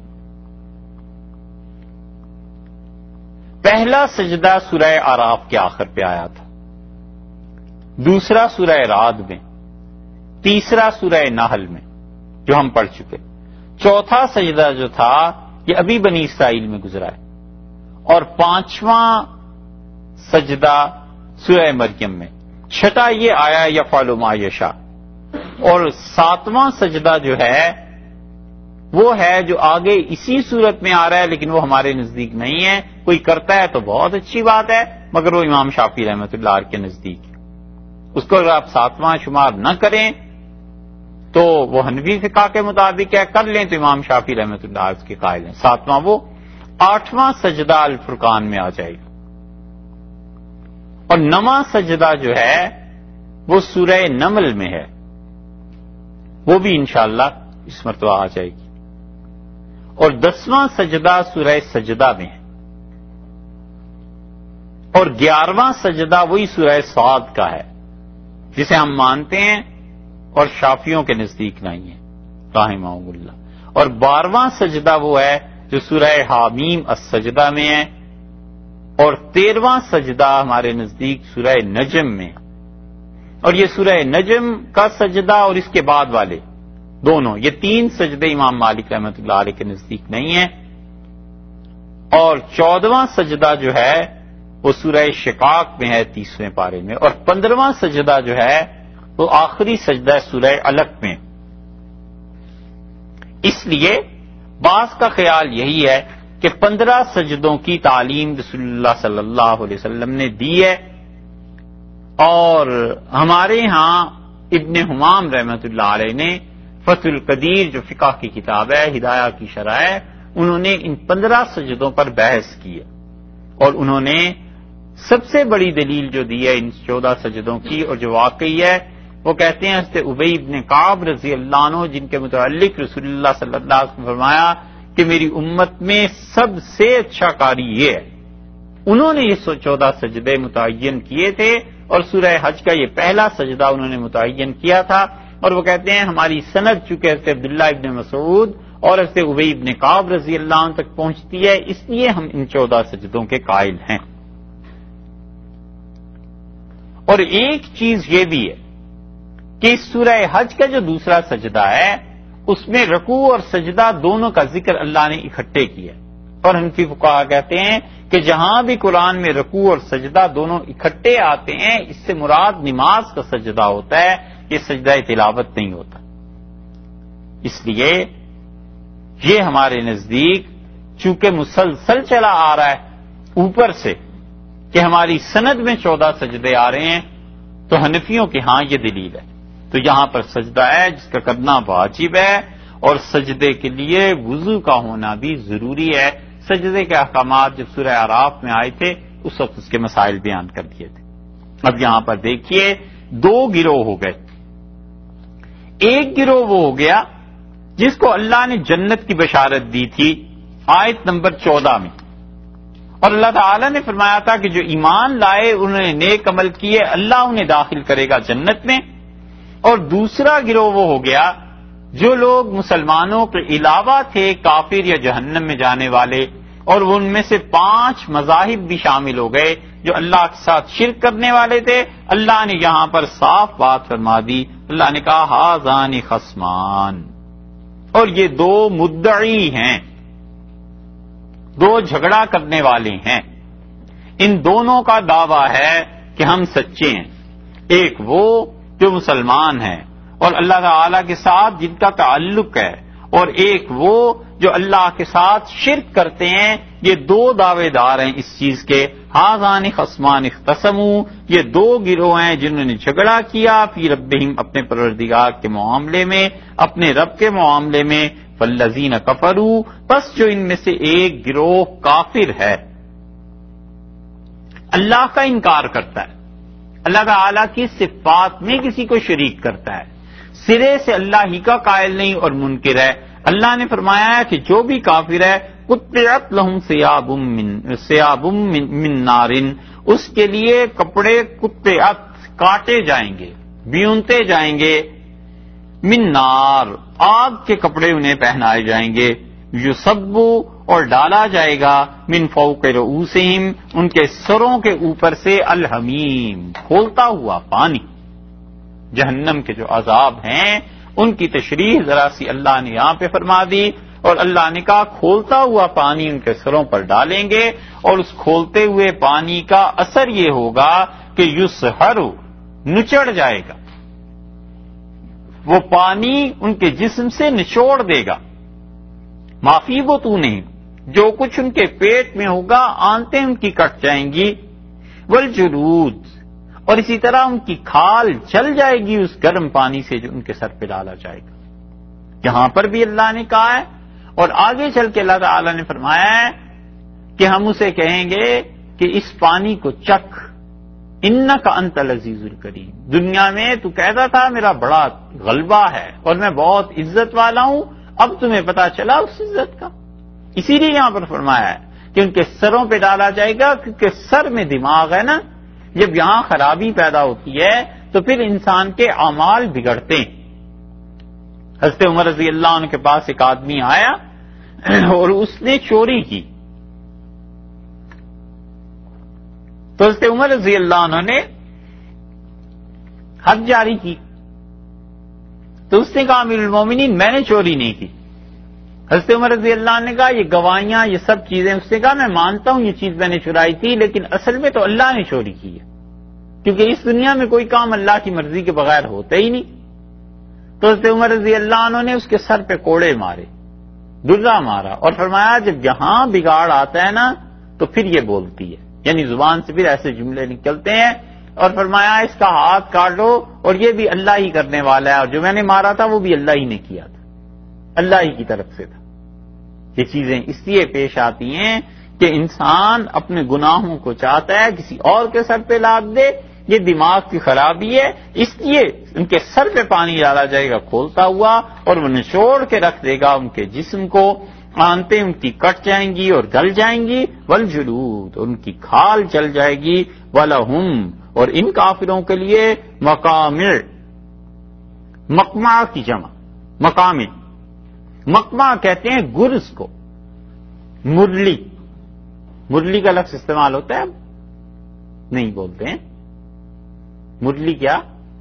پہلا سجدہ سورہ اعراف کے آخر پہ آیا تھا، دوسرا سورہ رعد میں، تیسرا سورہ نحل میں جو ہم پڑھ چکے، چوتھا سجدہ جو تھا یہ ابھی بنی اسرائیل میں گزرا ہے، اور 5واں سجدہ سورہ مریم میں، چھٹا یہ آیا یفعل ما یشاء، اور 7واں سجدہ جو ہے وہ ہے جو آگے اسی صورت میں آ رہا ہے لیکن وہ ہمارے نزدیک نہیں ہے. کوئی کرتا ہے تو بہت اچھی بات ہے مگر وہ امام شافعی رحمۃ اللہ علیہ کے نزدیک ہے. اس کو اگر آپ 7واں شمار نہ کریں تو وہ حنفی فقہ کے مطابق ہے، کر لیں تو امام شافعی رحمۃ اللہ علیہ کے قائل ہیں 7واں. وہ 8واں سجدہ الفرقان میں آ جائے گا، اور 9واں سجدہ جو ہے وہ سورہ نمل میں ہے، وہ بھی انشاءاللہ اس مرتبہ آ جائے گی. اور 10واں سجدہ سورہ سجدہ میں ہے، اور 11واں سجدہ وہی سورہ صاد کا ہے جسے ہم مانتے ہیں اور شافعیوں کے نزدیک نہیں ہے رحمہم اللہ. اور 12واں سجدہ وہ ہے جو سورہ حامیم السجدہ میں ہے، اور 13واں سجدہ ہمارے نزدیک سورہ نجم میں. اور یہ سورہ نجم کا سجدہ اور اس کے بعد والے دونوں یہ 3 سجدے امام مالک رحمۃ اللہ علیہ کے نزدیک نہیں ہیں. اور 14واں سجدہ جو ہے وہ سورہ شقاق میں ہے 30ویں پارے میں، اور 15واں سجدہ جو ہے وہ آخری سجدہ ہے سورہ علق میں. اس لیے بعض کا خیال یہی ہے کہ 15 سجدوں کی تعلیم رسول اللہ صلی اللہ علیہ وسلم نے دی ہے. اور ہمارے ہاں ابن حمام رحمۃ اللہ علیہ نے فتح القدیر جو فقہ کی کتاب ہے ہدایہ کی شرح ہے، انہوں نے ان 15 سجدوں پر بحث کی ہے، اور انہوں نے سب سے بڑی دلیل جو دی ہے ان 14 سجدوں کی اور جو واقعی ہے وہ کہتے ہیں حضرت ابی بن کعب رضی اللہ عنہ، جن کے متعلق رسول اللہ صلی اللہ علیہ وسلم نے فرمایا کہ میری امت میں سب سے اچھا قاری یہ ہے، انہوں نے یہ 14 سجدے متعین کیے تھے اور سورہ حج کا یہ پہلا سجدہ انہوں نے متعین کیا تھا، اور وہ کہتے ہیں ہماری سند چونکہ حضرت عبداللہ ابن مسعود اور حضرت ابی بن کعب رضی اللہ عنہ تک پہنچتی ہے، اس لیے ہم ان 14 سجدوں کے قائل ہیں۔ اور ایک چیز یہ بھی ہے کہ اس سورہ حج کا جو دوسرا سجدہ ہے اس میں رکوع اور سجدہ دونوں کا ذکر اللہ نے اکٹھے کیا، اور حنفی فقہا کہتے ہیں کہ جہاں بھی قرآن میں رکوع اور سجدہ دونوں اکٹھے آتے ہیں اس سے مراد نماز کا سجدہ ہوتا ہے، یہ سجدہ تلاوت نہیں ہوتا۔ اس لیے یہ ہمارے نزدیک چونکہ مسلسل چلا آ رہا ہے اوپر سے کہ ہماری سند میں 14 سجدے آ رہے ہیں، تو حنفیوں کے ہاں یہ دلیل ہے، تو یہاں پر سجدہ ہے جس کا کرنا واجب ہے، اور سجدے کے لیے وضو کا ہونا بھی ضروری ہے۔ سجدے کے احکامات جب سورہ اعراف میں آئے تھے اس وقت اس کے مسائل بیان کر دیے تھے۔ اب یہاں پر دیکھیے 2 گروہ ہو گئے، ایک گروہ وہ ہو گیا جس کو اللہ نے جنت کی بشارت دی تھی آیت نمبر 14 میں، اور اللہ تعالیٰ نے فرمایا تھا کہ جو ایمان لائے انہوں نے نیک عمل کیے اللہ انہیں داخل کرے گا جنت میں۔ اور دوسرا گروہ وہ ہو گیا جو لوگ مسلمانوں کے علاوہ تھے کافر یا جہنم میں جانے والے، اور ان میں سے 5 مذاہب بھی شامل ہو گئے جو اللہ کے ساتھ شرک کرنے والے تھے۔ اللہ نے یہاں پر صاف بات فرما دی، اللہ نے کہا ہذان خصمان، اور یہ 2 مدعی ہیں، 2 جھگڑا کرنے والے ہیں، ان دونوں کا دعویٰ ہے کہ ہم سچے ہیں، ایک وہ جو مسلمان ہیں اور اللہ تعالی کے ساتھ جن کا تعلق ہے، اور ایک وہ جو اللہ کے ساتھ شرک کرتے ہیں۔ یہ 2 دعوے دار ہیں اس چیز کے، ہذان خصمان اختصموا، یہ 2 گروہ ہیں جنہوں نے جھگڑا کیا فی ربہم، اپنے پروردگار کے معاملے میں، اپنے رب کے معاملے میں۔ فالذین کفروا، پس جو ان میں سے ایک گروہ کافر ہے، اللہ کا انکار کرتا ہے، اللہ تعالی کی صفات میں کسی کو شریک کرتا ہے، سرے سے اللہ ہی کا قائل نہیں اور منکر ہے۔ اللہ نے فرمایا ہے کہ جو بھی کافر ہے قطعت لہم ثیاب من نار، اس کے لیے کپڑے قطعت کاٹے جائیں گے، بیونتے جائیں گے، من نار آگ کے کپڑے انہیں پہنائے جائیں گے، یصب اور ڈالا جائے گا من فوق رؤوسہم ان کے سروں کے اوپر سے الحمیم کھولتا ہوا پانی۔ جہنم کے جو عذاب ہیں ان کی تشریح ذرا سی اللہ نے یہاں پہ فرما دی، اور اللہ نے کہا کھولتا ہوا پانی ان کے سروں پر ڈالیں گے، اور اس کھولتے ہوئے پانی کا اثر یہ ہوگا کہ یسحر نچڑ جائے گا، وہ پانی ان کے جسم سے نچوڑ دے گا، معافی وہ تو نہیں، جو کچھ ان کے پیٹ میں ہوگا آنتیں ان کی کٹ جائیں گی، والجلود اور اسی طرح ان کی کھال جل جائے گی اس گرم پانی سے جو ان کے سر پہ ڈالا جائے گا۔ یہاں پر بھی اللہ نے کہا ہے، اور آگے چل کے اللہ تعالی نے فرمایا ہے کہ ہم اسے کہیں گے کہ اس پانی کو چکھ، انک انت العزیز الکریم، دنیا میں تو کہتا تھا میرا بڑا غلبہ ہے اور میں بہت عزت والا ہوں، اب تمہیں پتا چلا اس عزت کا۔ اسی لیے یہاں پر فرمایا ہے کہ ان کے سروں پہ ڈالا جائے گا، کیونکہ سر میں دماغ ہے نا، جب یہاں خرابی پیدا ہوتی ہے تو پھر انسان کے اعمال بگڑتے ہیں۔ حضرت عمر رضی اللہ عنہ کے پاس ایک آدمی آیا اور اس نے چوری کی، تو حضرت عمر رضی اللہ عنہ نے حد جاری کی، تو اس نے کہا امیر المومنین میں نے چوری نہیں کی۔ حضرت عمر رضی اللہ عنہ نے کہا یہ گواہیاں یہ سب چیزیں، اس نے کہا میں مانتا ہوں یہ چیز میں نے چرائی تھی، لیکن اصل میں تو اللہ نے چوری کی ہے، کیونکہ اس دنیا میں کوئی کام اللہ کی مرضی کے بغیر ہوتا ہی نہیں۔ تو حضرت عمر رضی اللہ عنہ نے اس کے سر پہ کوڑے مارے، درا مارا، اور فرمایا جب یہاں بگاڑ آتا ہے نا تو پھر یہ بولتی ہے، یعنی زبان سے پھر ایسے جملے نکلتے ہیں، اور فرمایا اس کا ہاتھ کاٹ دو، اور یہ بھی اللہ ہی کرنے والا ہے، اور جو میں نے مارا تھا وہ بھی اللہ ہی نے کیا تھا، اللہ ہی کی طرف سے تھا۔ یہ چیزیں اس لیے پیش آتی ہیں کہ انسان اپنے گناہوں کو چاہتا ہے کسی اور کے سر پہ لاد دے، یہ دماغ کی خرابی ہے، اس لیے ان کے سر پہ پانی ڈالا جائے گا کھولتا ہوا اور وہ نچوڑ کے رکھ دے گا ان کے جسم کو، آنتیں ان کی کٹ جائیں گی اور گل جائیں گی، والجلود، ان کی کھال جل جائے گی، وَلَهُمْ، اور ان کافروں کے لیے مقامع، مقمع کی جمع مقامع، مقمع کہتے ہیں گرز کو، مرلی، مرلی کا لفظ استعمال ہوتا ہے، اب نہیں بولتے ہیں مرلی کیا؟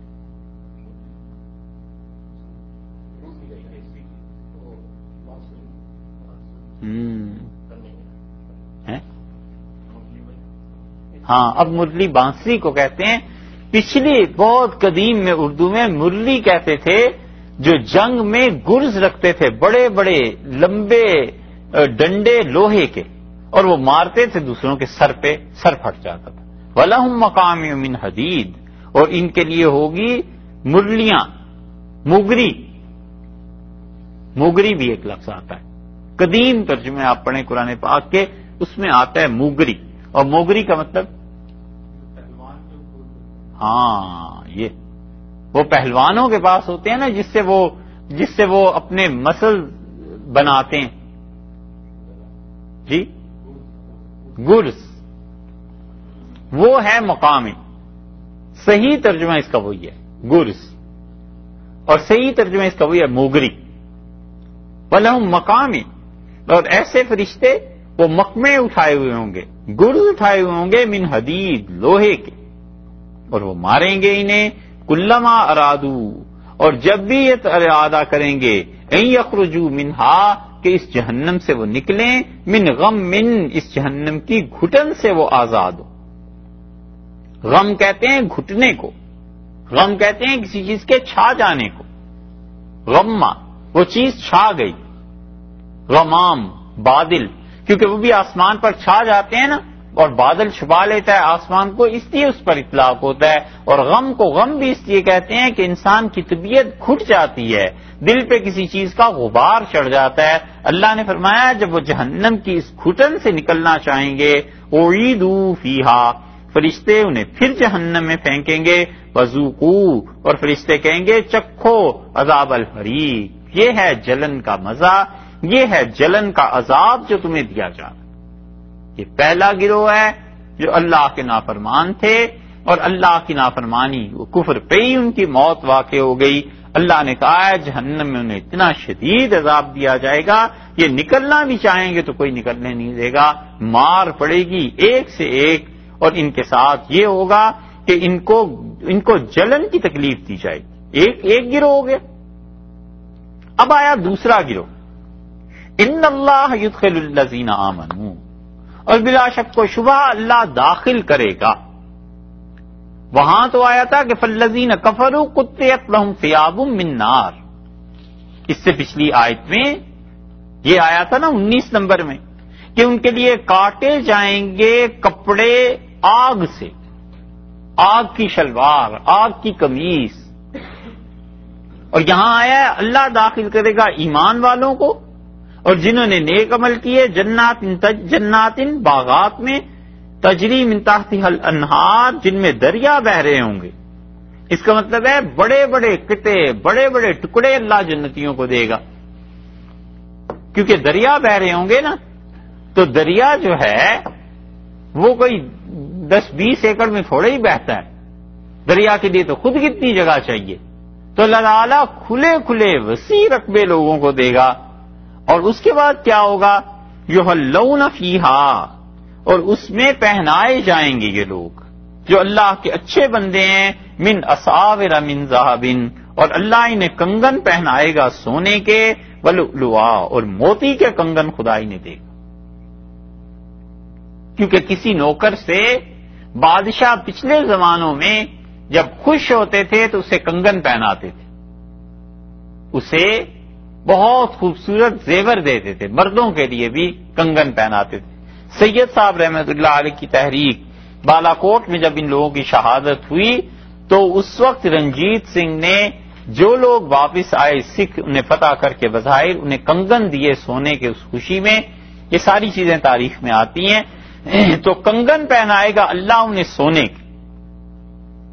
ہاں، اب مرلی بانسری کو کہتے ہیں۔ پچھلی بہت قدیم میں اردو میں مرلی کہتے تھے جو جنگ میں گرز رکھتے تھے، بڑے بڑے لمبے ڈنڈے لوہے کے، اور وہ مارتے تھے دوسروں کے سر پہ، سر پھٹ جاتا تھا۔ وَلَهُمْ مَقَامِعُ مِنْ حَدِيدٍ، اور ان کے لیے ہوگی مرلیاں، مگری، مگری بھی ایک لفظ آتا ہے، قدیم ترجمے آپ پڑھیں قرآن پاک کے، اس میں آتا ہے موگری، اور موگری کا مطلب ہاں یہ وہ پہلوانوں کے پاس ہوتے ہیں نا، جس سے وہ اپنے مسل بناتے ہیں، جی گرز، وہ ہے مقامی، صحیح ترجمہ اس کا وہی ہے گرز، اور صحیح ترجمہ اس کا وہی ہے موگری۔ وَلَهُمْ مَقَامِعُ، اور ایسے فرشتے وہ مقمے اٹھائے ہوئے ہوں گے، گرز اٹھائے ہوئے ہوں گے، من حدید، لوہے کے، اور وہ ماریں گے انہیں، کلما ارادو، اور جب بھی یہ ارادہ کریں گے، ان یخرجوا منہا، کہ اس جہنم سے وہ نکلیں، من غم، من اس جہنم کی گھٹن سے وہ آزاد ہو۔ غم کہتے ہیں گھٹنے کو، غم کہتے ہیں کسی چیز کے چھا جانے کو، غمہ وہ چیز چھا گئی، غمام بادل، کیونکہ وہ بھی آسمان پر چھا جاتے ہیں نا، اور بادل چھپا لیتا ہے آسمان کو، اس لیے اس پر اطلاق ہوتا ہے۔ اور غم کو غم بھی اس لیے کہتے ہیں کہ انسان کی طبیعت گھٹ جاتی ہے، دل پہ کسی چیز کا غبار چڑھ جاتا ہے۔ اللہ نے فرمایا جب وہ جہنم کی اس گھٹن سے نکلنا چاہیں گے، اعیدوا فیہا، فرشتے انہیں پھر جہنم میں پھینکیں گے، وذوقوا، اور فرشتے کہیں گے چکھو عذاب الحریق، یہ ہے جلن کا مزہ، یہ ہے جلن کا عذاب جو تمہیں دیا جا رہا ہے۔ یہ پہلا گروہ ہے جو اللہ کے نافرمان تھے، اور اللہ کی نافرمانی وہ کفر پہ ہی ان کی موت واقع ہو گئی۔ اللہ نے کہا ہے جہنم میں انہیں اتنا شدید عذاب دیا جائے گا، یہ نکلنا بھی چاہیں گے تو کوئی نکلنے نہیں دے گا، مار پڑے گی ایک سے ایک، اور ان کے ساتھ یہ ہوگا کہ ان کو جلن کی تکلیف دی جائے گی۔ ایک گروہ ہو گیا۔ اب آیا دوسرا گروہ، ان اللہ یدخل الذین آمنوا، اور بلا شک و شبہ اللہ داخل کرے گا۔ وہاں تو آیا تھا کہ فالذین کفروا قطعت لهم ثیاب من نار، اس سے پچھلی آیت میں یہ آیا تھا نا 19 نمبر میں، کہ ان کے لیے کاٹے جائیں گے کپڑے آگ سے، آگ کی شلوار، آگ کی قمیص۔ اور یہاں آیا ہے اللہ داخل کرے گا ایمان والوں کو، اور جنہوں نے نیک عمل کیے، جنات باغات میں، تجری من تحتها الانہار، جن میں دریا بہ رہے ہوں گے۔ اس کا مطلب ہے بڑے بڑے قطعے، بڑے بڑے ٹکڑے اللہ جنتیوں کو دے گا، کیونکہ دریا بہ رہے ہوں گے نا، تو دریا جو ہے وہ کوئی 10-20 ایکڑ میں تھوڑا ہی بہتا ہے، دریا کے لیے تو خود کتنی جگہ چاہیے۔ تو اللہ تعالیٰ کھلے کھلے وسیع رقبے لوگوں کو دے گا، اور اس کے بعد کیا ہوگا، یحلون فیہا، اور اس میں پہنائے جائیں گے یہ لوگ جو اللہ کے اچھے بندے ہیں، من اساور من ذہب، اور اللہ انہیں کنگن پہنائے گا سونے کے، ولؤلؤا، اور موتی کے کنگن خدا انہیں دے گا۔ کیونکہ کسی نوکر سے بادشاہ پچھلے زمانوں میں جب خوش ہوتے تھے تو اسے کنگن پہناتے تھے، اسے بہت خوبصورت زیور دیتے تھے، مردوں کے لیے بھی کنگن پہناتے تھے۔ سید صاحب رحمۃ اللہ علیہ کی تحریک بالا کوٹ میں جب ان لوگوں کی شہادت ہوئی تو اس وقت رنجیت سنگھ نے جو لوگ واپس آئے سکھ انہیں فتح کر کے بظاہر انہیں کنگن دیے سونے کے اس خوشی میں، یہ ساری چیزیں تاریخ میں آتی ہیں۔ تو کنگن پہنائے گا اللہ انہیں سونے کے،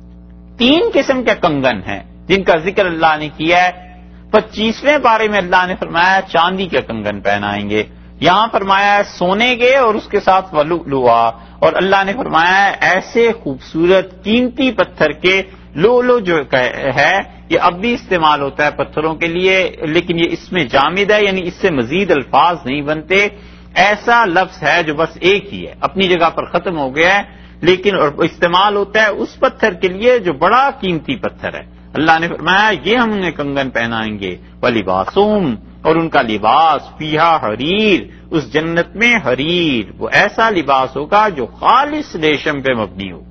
3 قسم کے کنگن ہیں جن کا ذکر اللہ نے کیا ہے۔ 25ویں پارے میں اللہ نے فرمایا چاندی کے کنگن پہنائیں گے، یہاں فرمایا ہے سونے کے اور اس کے ساتھ ولؤلؤا، اور اللہ نے فرمایا ہے ایسے خوبصورت قیمتی پتھر کے لؤلؤ جو ہے یہ اب بھی استعمال ہوتا ہے پتھروں کے لیے، لیکن یہ اس میں جامد ہے، یعنی اس سے مزید الفاظ نہیں بنتے، ایسا لفظ ہے جو بس ایک ہی ہے، اپنی جگہ پر ختم ہو گیا ہے، لیکن اور استعمال ہوتا ہے اس پتھر کے لیے جو بڑا قیمتی پتھر ہے۔ اللہ نے فرمایا یہ ہم انہیں کنگن پہنائیں گے، وَلِبَاسُهُمْ، اور ان کا لباس، فیہا حریر، اس جنت میں حریر، وہ ایسا لباس ہوگا جو خالص ریشم پہ مبنی ہوگا۔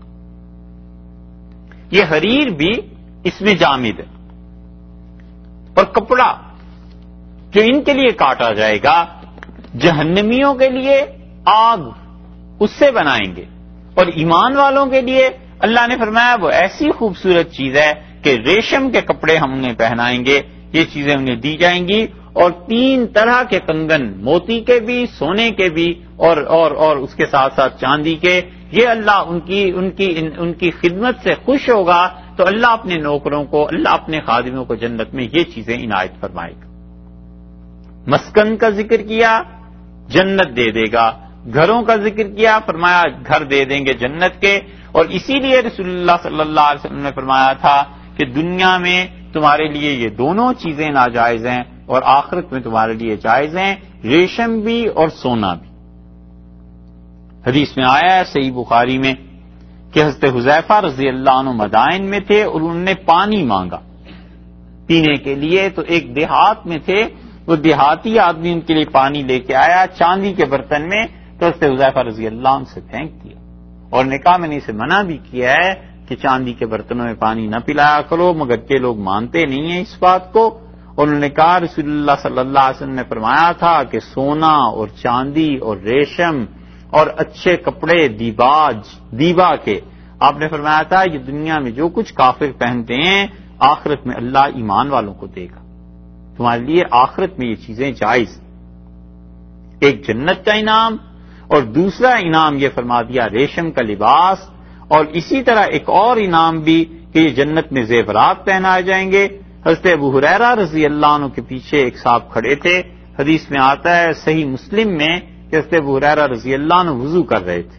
یہ حریر بھی اس میں جامد ہے، اور کپڑا جو ان کے لیے کاٹا جائے گا جہنمیوں کے لیے آگ اس سے بنائیں گے، اور ایمان والوں کے لیے اللہ نے فرمایا وہ ایسی خوبصورت چیز ہے کہ ریشم کے کپڑے ہم انہیں پہنائیں گے، یہ چیزیں انہیں دی جائیں گی، اور 3 طرح کے کنگن، موتی کے بھی، سونے کے بھی، اور اس کے ساتھ ساتھ چاندی کے، یہ اللہ ان کی خدمت سے خوش ہوگا تو اللہ اپنے نوکروں کو، اللہ اپنے خادموں کو جنت میں یہ چیزیں عنایت فرمائے گا۔ مسکن کا ذکر کیا، جنت دے دے گا، گھروں کا ذکر کیا، فرمایا گھر دے دیں گے جنت کے، اور اسی لیے رسول اللہ صلی اللہ علیہ وسلم نے فرمایا تھا کہ دنیا میں تمہارے لیے یہ دونوں چیزیں ناجائز ہیں اور آخرت میں تمہارے لیے جائز ہیں، ریشم بھی اور سونا بھی۔ حدیث میں آیا ہے صحیح بخاری میں کہ حضرت حذیفہ رضی اللہ عنہ مدائن میں تھے اور انہوں نے پانی مانگا پینے کے لیے، تو ایک دیہات میں تھے، وہ دیہاتی آدمی ان کے لیے پانی لے کے آیا چاندی کے برتن میں، تو حضرت حذیفہ رضی اللہ عنہ سے پھینک دیا، اور نے کہا میں نے اسے منع بھی کیا ہے کہ چاندی کے برتنوں میں پانی نہ پلایا کرو، مگر یہ لوگ مانتے نہیں ہیں اس بات کو، اور انہوں نے کہا رسول اللہ صلی اللہ علیہ وسلم نے فرمایا تھا کہ سونا اور چاندی اور ریشم اور اچھے کپڑے دیبا کے، آپ نے فرمایا تھا یہ دنیا میں جو کچھ کافر پہنتے ہیں آخرت میں اللہ ایمان والوں کو دے گا، تمہارے لیے آخرت میں یہ چیزیں جائز، ایک جنت کا انعام، اور دوسرا انعام یہ فرما دیا ریشم کا لباس، اور اسی طرح ایک اور انعام بھی کہ یہ جنت میں زیورات پہنائے جائیں گے۔ حضرت ابو ہریرہ رضی اللہ عنہ کے پیچھے ایک صاحب کھڑے تھے، حدیث میں آتا ہے صحیح مسلم میں کہ حضرت ابو ہریرہ رضی اللہ عنہ وضو کر رہے تھے،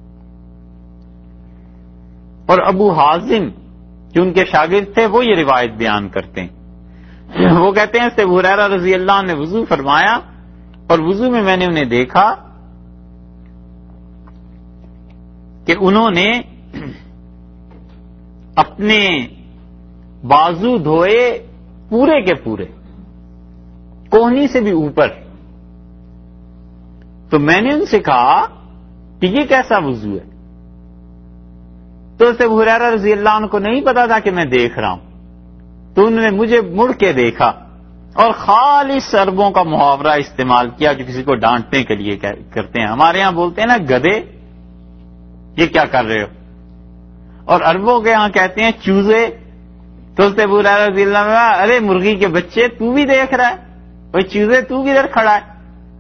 اور ابو حازم جو ان کے شاگرد تھے وہ یہ روایت بیان کرتے ہیں، وہ کہتے ہیں حضرت ابو ہریرہ رضی اللہ عنہ نے وضو فرمایا، اور وضو میں میں نے انہیں دیکھا کہ انہوں نے اپنے بازو دھوئے پورے کے پورے، کوہنی سے بھی اوپر، تو میں نے ان سے کہا کہ یہ کیسا وضو ہے؟ تو حضرت ابو ہریرہ رضی اللہ عنہ کو نہیں پتا تھا کہ میں دیکھ رہا ہوں، تو انہوں نے مجھے مڑ کے دیکھا اور خالص عربوں کا محاورہ استعمال کیا جو کسی کو ڈانٹنے کے لیے کرتے ہیں، ہمارے ہاں بولتے ہیں نا گدھے، یہ کیا کر رہے ہو، اور عربوں کے ہاں کہتے ہیں چوزے، تو حضرت ابو ہریرہ رضی اللہ عنہ ارے مرغی کے بچے تو بھی دیکھ رہا ہے، وہ چوزے تو کدھر کھڑا ہے؟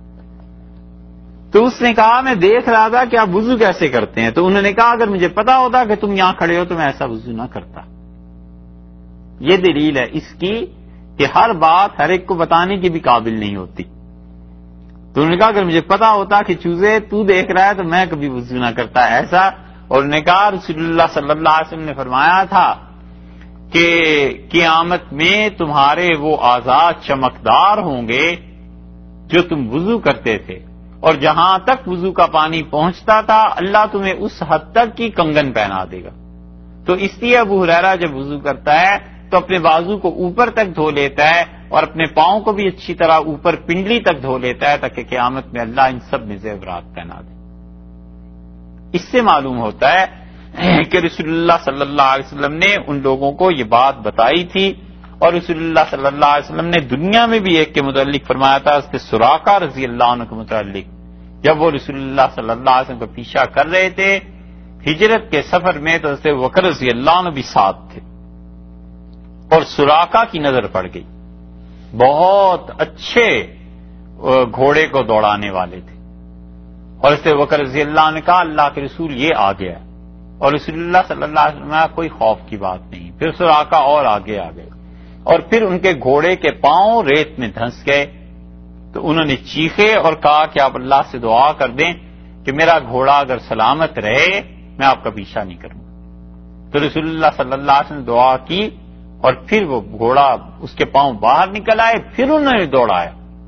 تو اس نے کہا میں دیکھ رہا تھا کہ آپ وضو کیسے کرتے ہیں، تو انہوں نے کہا اگر مجھے پتا ہوتا کہ تم یہاں کھڑے ہو تو میں ایسا وضو نہ کرتا۔ یہ دلیل ہے اس کی کہ ہر بات ہر ایک کو بتانے کی بھی قابل نہیں ہوتی، تو انہوں نے کہا اگر مجھے پتا ہوتا کہ چوزے تو دیکھ رہا ہے تو میں کبھی وضو نہ کرتا ایسا، اور انہوں نے کہا رسول اللہ صلی اللہ علیہ وسلم نے فرمایا تھا کہ قیامت میں تمہارے وہ اعضاء چمکدار ہوں گے جو تم وضو کرتے تھے، اور جہاں تک وضو کا پانی پہنچتا تھا اللہ تمہیں اس حد تک کی کنگن پہنا دے گا۔ تو اس لیے ابو ہریرہ جب وضو کرتا ہے تو اپنے بازو کو اوپر تک دھو لیتا ہے اور اپنے پاؤں کو بھی اچھی طرح اوپر پنڈلی تک دھو لیتا ہے تاکہ قیامت میں اللہ ان سب میں زیورات پہنا دے۔ اس سے معلوم ہوتا ہے کہ رسول اللہ صلی اللہ علیہ وسلم نے ان لوگوں کو یہ بات بتائی تھی، اور رسول اللہ صلی اللہ علیہ وسلم نے دنیا میں بھی ایک کے متعلق فرمایا تھا، اس کے سراقہ رضی اللہ عنہ کے متعلق، جب وہ رسول اللہ صلی اللہ علیہ وسلم کا پیچھا کر رہے تھے ہجرت کے سفر میں، تو حضرت بکر رضی اللہ عنہ بھی ساتھ تھے، اور سراقہ کی نظر پڑ گئی، بہت اچھے گھوڑے کو دوڑانے والے تھے، اور حضرت بکر رضی اللہ عنہ نے کہا اللہ کے رسول یہ آ گیا، اور رسول اللہ صلی اللہ علیہ وسلم کوئی خوف کی بات نہیں. پھر سراقہ اور آگے آ گئے اور پھر ان کے گھوڑے کے پاؤں ریت میں دھنس گئے. تو انہوں نے چیخے اور کہا کہ آپ اللہ سے دعا کر دیں کہ میرا گھوڑا اگر سلامت رہے میں آپ کا پیچھا نہیں کروں. تو رسول اللہ صلی اللہ علیہ وسلم نے دعا کی اور پھر وہ گھوڑا اس کے پاؤں باہر نکل آئے. پھر انہوں نے دوڑایا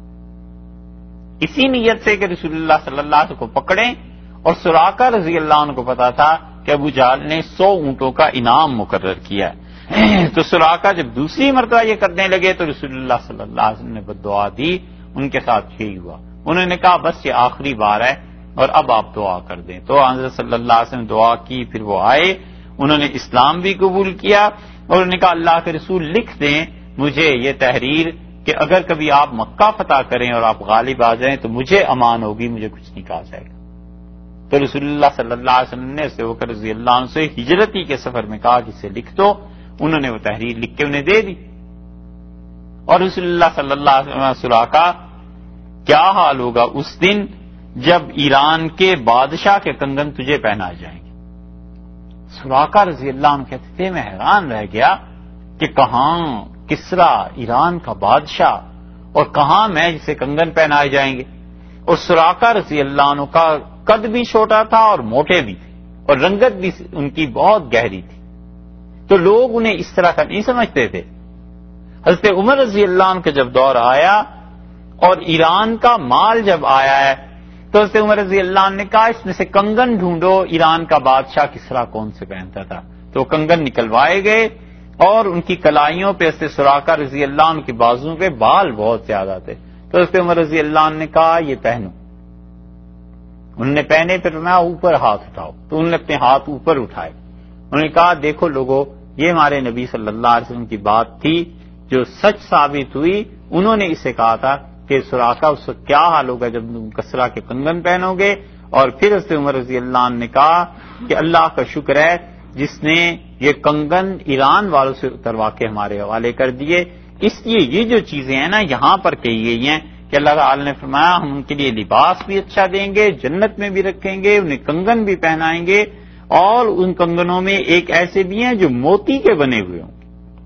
اسی نیت سے کہ رسول اللہ صلی اللہ علیہ وسلم کو پکڑیں. اور سراقہ رضی اللہ عنہ کو پتا تھا کہ ابو جہل نے 100 اونٹوں کا انعام مقرر کیا. تو سراقہ جب دوسری مرتبہ یہ کرنے لگے تو رسول اللہ صلی اللہ علیہ وسلم نے بددعا دی. ان کے ساتھ یہی ہوا. انہوں نے کہا بس یہ آخری بار ہے اور اب آپ دعا کر دیں. تو حضرت صلی اللہ علیہ وسلم نے دعا کی. پھر وہ آئے, انہوں نے اسلام بھی قبول کیا اور انہوں نے کہا اللہ کے رسول لکھ دیں مجھے یہ تحریر کہ اگر کبھی آپ مکہ فتح کریں اور آپ غالب آ جائیں تو مجھے امان ہوگی, مجھے کچھ نہیں کہا جائے گا. تو رسول اللہ صلی اللہ علیہ وسلم نے ابوبکر رضی اللہ عنہ سے ہجرتی کے سفر میں کہا کہ اسے لکھ دو. انہوں نے وہ تحریر لکھ کے انہیں دے دی. اور رسول اللہ صلی اللہ علیہ وسلم سراقہ کیا حال ہوگا اس دن جب ایران کے بادشاہ کے کنگن تجھے پہنائے جائیں گے. سراقہ رضی اللہ عنہ کہتے تھے میں حیران رہ گیا کہ کہاں کسرا ایران کا بادشاہ اور کہاں میں جسے کنگن پہنائے جائیں گے. اور سراقہ رضی اللہ عنہ کا قد بھی چھوٹا تھا اور موٹے بھی تھے اور رنگت بھی ان کی بہت گہری تھی. تو لوگ انہیں اس طرح کا نہیں سمجھتے تھے. حضرت عمر رضی اللہ عنہ کا جب دور آیا اور ایران کا مال جب آیا ہے تو حضرت عمر رضی اللہ عنہ نے کہا اس میں سے کنگن ڈھونڈو ایران کا بادشاہ کسرا کون سے پہنتا تھا. تو کنگن نکلوائے گئے اور ان کی کلائیوں پہ حضرت سراقہ رضی اللہ عنہ کی بازوؤں پہ بال بہت زیادہ تھے. تو حضرت عمر رضی اللہ عنہ نے کہا یہ پہنو. انہوں نے پہنے پھر میں اوپر ہاتھ اٹھاؤ. تو انہوں نے اپنے ہاتھ اوپر اٹھائے. انہوں نے کہا دیکھو لوگوں یہ ہمارے نبی صلی اللہ علیہ وسلم کی بات تھی جو سچ ثابت ہوئی. انہوں نے اسے کہا تھا کہ سراقہ اس وقت کیا حال ہوگا جب تم کسرا کے کنگن پہنو گے. اور پھر حضرت عمر رضی اللہ عنہ نے کہا کہ اللہ کا شکر ہے جس نے یہ کنگن ایران والوں سے اتروا کے ہمارے حوالے کر دیے. اس لیے یہ جو چیزیں ہیں نا یہاں پر کہی گئی ہیں کہ اللہ تعالی نے فرمایا ہم ان کے لیے لباس بھی اچھا دیں گے, جنت میں بھی رکھیں گے, انہیں کنگن بھی پہنائیں گے اور ان کنگنوں میں ایک ایسے بھی ہیں جو موتی کے بنے ہوئے ہوں گے.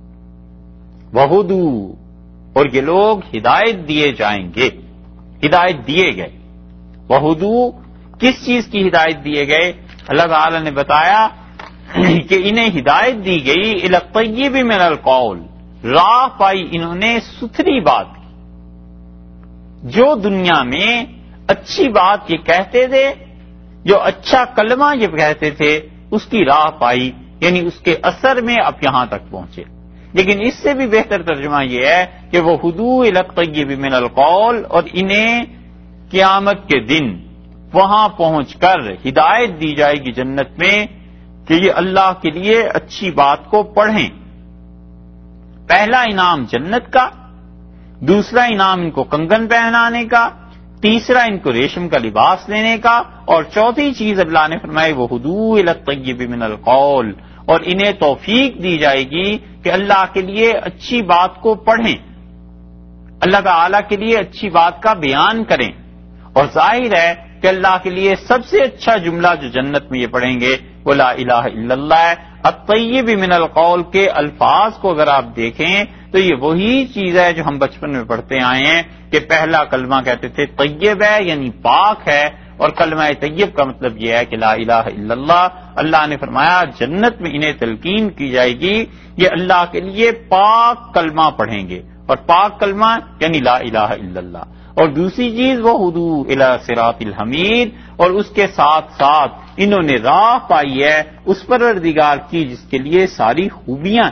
وہدو اور یہ لوگ ہدایت دیے جائیں گے. ہدایت دیے گئے. وہدو کس چیز کی ہدایت دیے گئے؟ اللہ تعالی نے بتایا کہ انہیں ہدایت دی گئی الی الطیب من القول. راہ پائی انہوں نے ستھری بات کی. جو دنیا میں اچھی بات یہ کہتے تھے, جو اچھا کلمہ یہ کہتے تھے, اس کی راہ پائی یعنی اس کے اثر میں اب یہاں تک پہنچے. لیکن اس سے بھی بہتر ترجمہ یہ ہے کہ وہ ہدو الی الطیب من القول, اور انہیں قیامت کے دن وہاں پہنچ کر ہدایت دی جائے گی جنت میں کہ یہ اللہ کے لیے اچھی بات کو پڑھیں. پہلا انعام جنت کا, دوسرا انعام ان کو کنگن پہنانے کا, تیسرا ان کو ریشم کا لباس دینے کا, اور چوتھی چیز اللہ نے فرمائی وہ ہدو الی الطیب من القول, اور انہیں توفیق دی جائے گی کہ اللہ کے لیے اچھی بات کو پڑھیں, اللہ تعالی کے لیے اچھی بات کا بیان کریں. اور ظاہر ہے کہ اللہ کے لیے سب سے اچھا جملہ جو جنت میں یہ پڑھیں گے وہ لا الہ الا اللہ ہے. الطیب من القول کے الفاظ کو اگر آپ دیکھیں تو یہ وہی چیز ہے جو ہم بچپن میں پڑھتے آئے ہیں کہ پہلا کلمہ کہتے تھے طیب ہے یعنی پاک ہے, اور کلمہ طیب کا مطلب یہ ہے کہ لا الہ الا اللہ. اللہ نے فرمایا جنت میں انہیں تلقین کی جائے گی یہ اللہ کے لیے پاک کلمہ پڑھیں گے, اور پاک کلمہ یعنی لا الہ الا اللہ. اور دوسری چیز وہ ہدو الی صراط الحمید, اور اس کے ساتھ ساتھ انہوں نے راہ پائی ہے اس پروردگار کی جس کے لیے ساری خوبیاں,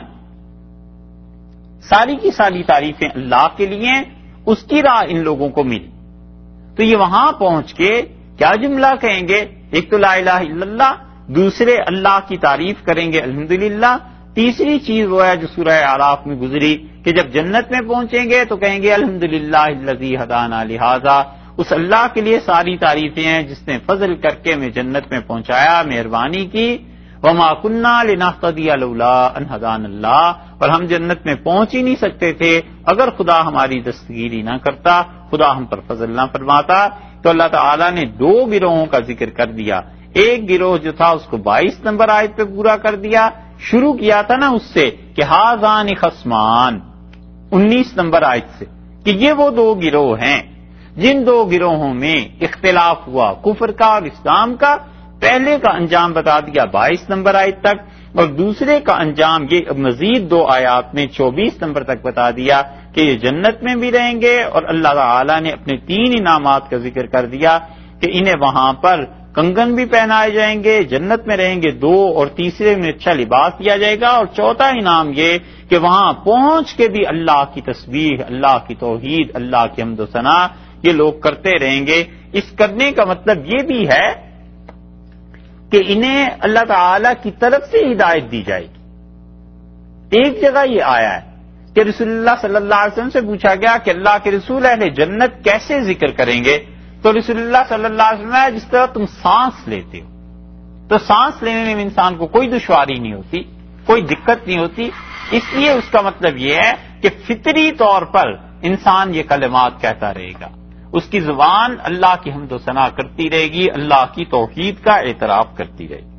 ساری کی ساری تعریفیں اللہ کے لیے, اس کی راہ ان لوگوں کو ملی. تو یہ وہاں پہنچ کے کیا جملہ کہیں گے؟ ایک تو لا الہ الا اللہ, دوسرے اللہ کی تعریف کریں گے الحمدللہ, تیسری چیز وہ ہے جو سورہ اعراف میں گزری کہ جب جنت میں پہنچیں گے تو کہیں گے الحمدللہ الذی ہدانا لہذا. اس اللہ کے لیے ساری تعریفیں ہیں جس نے فضل کر کے ہمیں جنت میں پہنچایا, مہربانی کی. وما کنا لنہتدی لولا ان ہدانا اللہ, اور ہم جنت میں پہنچ ہی نہیں سکتے تھے اگر خدا ہماری دستگیری نہ کرتا, خدا ہم پر فضل نہ فرماتا. تو اللہ تعالیٰ نے دو گروہوں کا ذکر کر دیا, ایک گروہ جو تھا اس کو 22 نمبر آیت پہ پورا کر دیا. شروع کیا تھا نا اس سے کہ ہاذان خصمان 19 نمبر آیت سے کہ یہ وہ دو گروہ ہیں جن دو گروہوں میں اختلاف ہوا کفر کا اور اسلام کا. پہلے کا انجام بتا دیا 22 نمبر آیت تک اور دوسرے کا انجام یہ مزید 2 آیات میں 24 نمبر تک بتا دیا کہ یہ جنت میں بھی رہیں گے. اور اللہ تعالی نے اپنے 3 انعامات کا ذکر کر دیا کہ انہیں وہاں پر کنگن بھی پہنائے جائیں گے, جنت میں رہیں گے 2, اور تیسرے میں اچھا لباس دیا جائے گا, اور چوتھا انعام یہ کہ وہاں پہنچ کے بھی اللہ کی تسبیح, اللہ کی توحید, اللہ کی حمد و ثنا یہ لوگ کرتے رہیں گے. اس کرنے کا مطلب یہ بھی ہے کہ انہیں اللہ تعالی کی طرف سے ہدایت دی جائے گی. ایک جگہ یہ آیا ہے کہ رسول اللہ صلی اللہ علیہ وسلم سے پوچھا گیا کہ اللہ کے رسول اہل جنت کیسے ذکر کریں گے, تو رسول اللہ صلی اللہ علیہ وسلم جس طرح تم سانس لیتے ہو, تو سانس لینے میں انسان کو کوئی دشواری نہیں ہوتی, کوئی دقت نہیں ہوتی. اس لیے اس کا مطلب یہ ہے کہ فطری طور پر انسان یہ کلمات کہتا رہے گا, اس کی زبان اللہ کی حمد و ثنا کرتی رہے گی, اللہ کی توحید کا اعتراف کرتی رہے گی.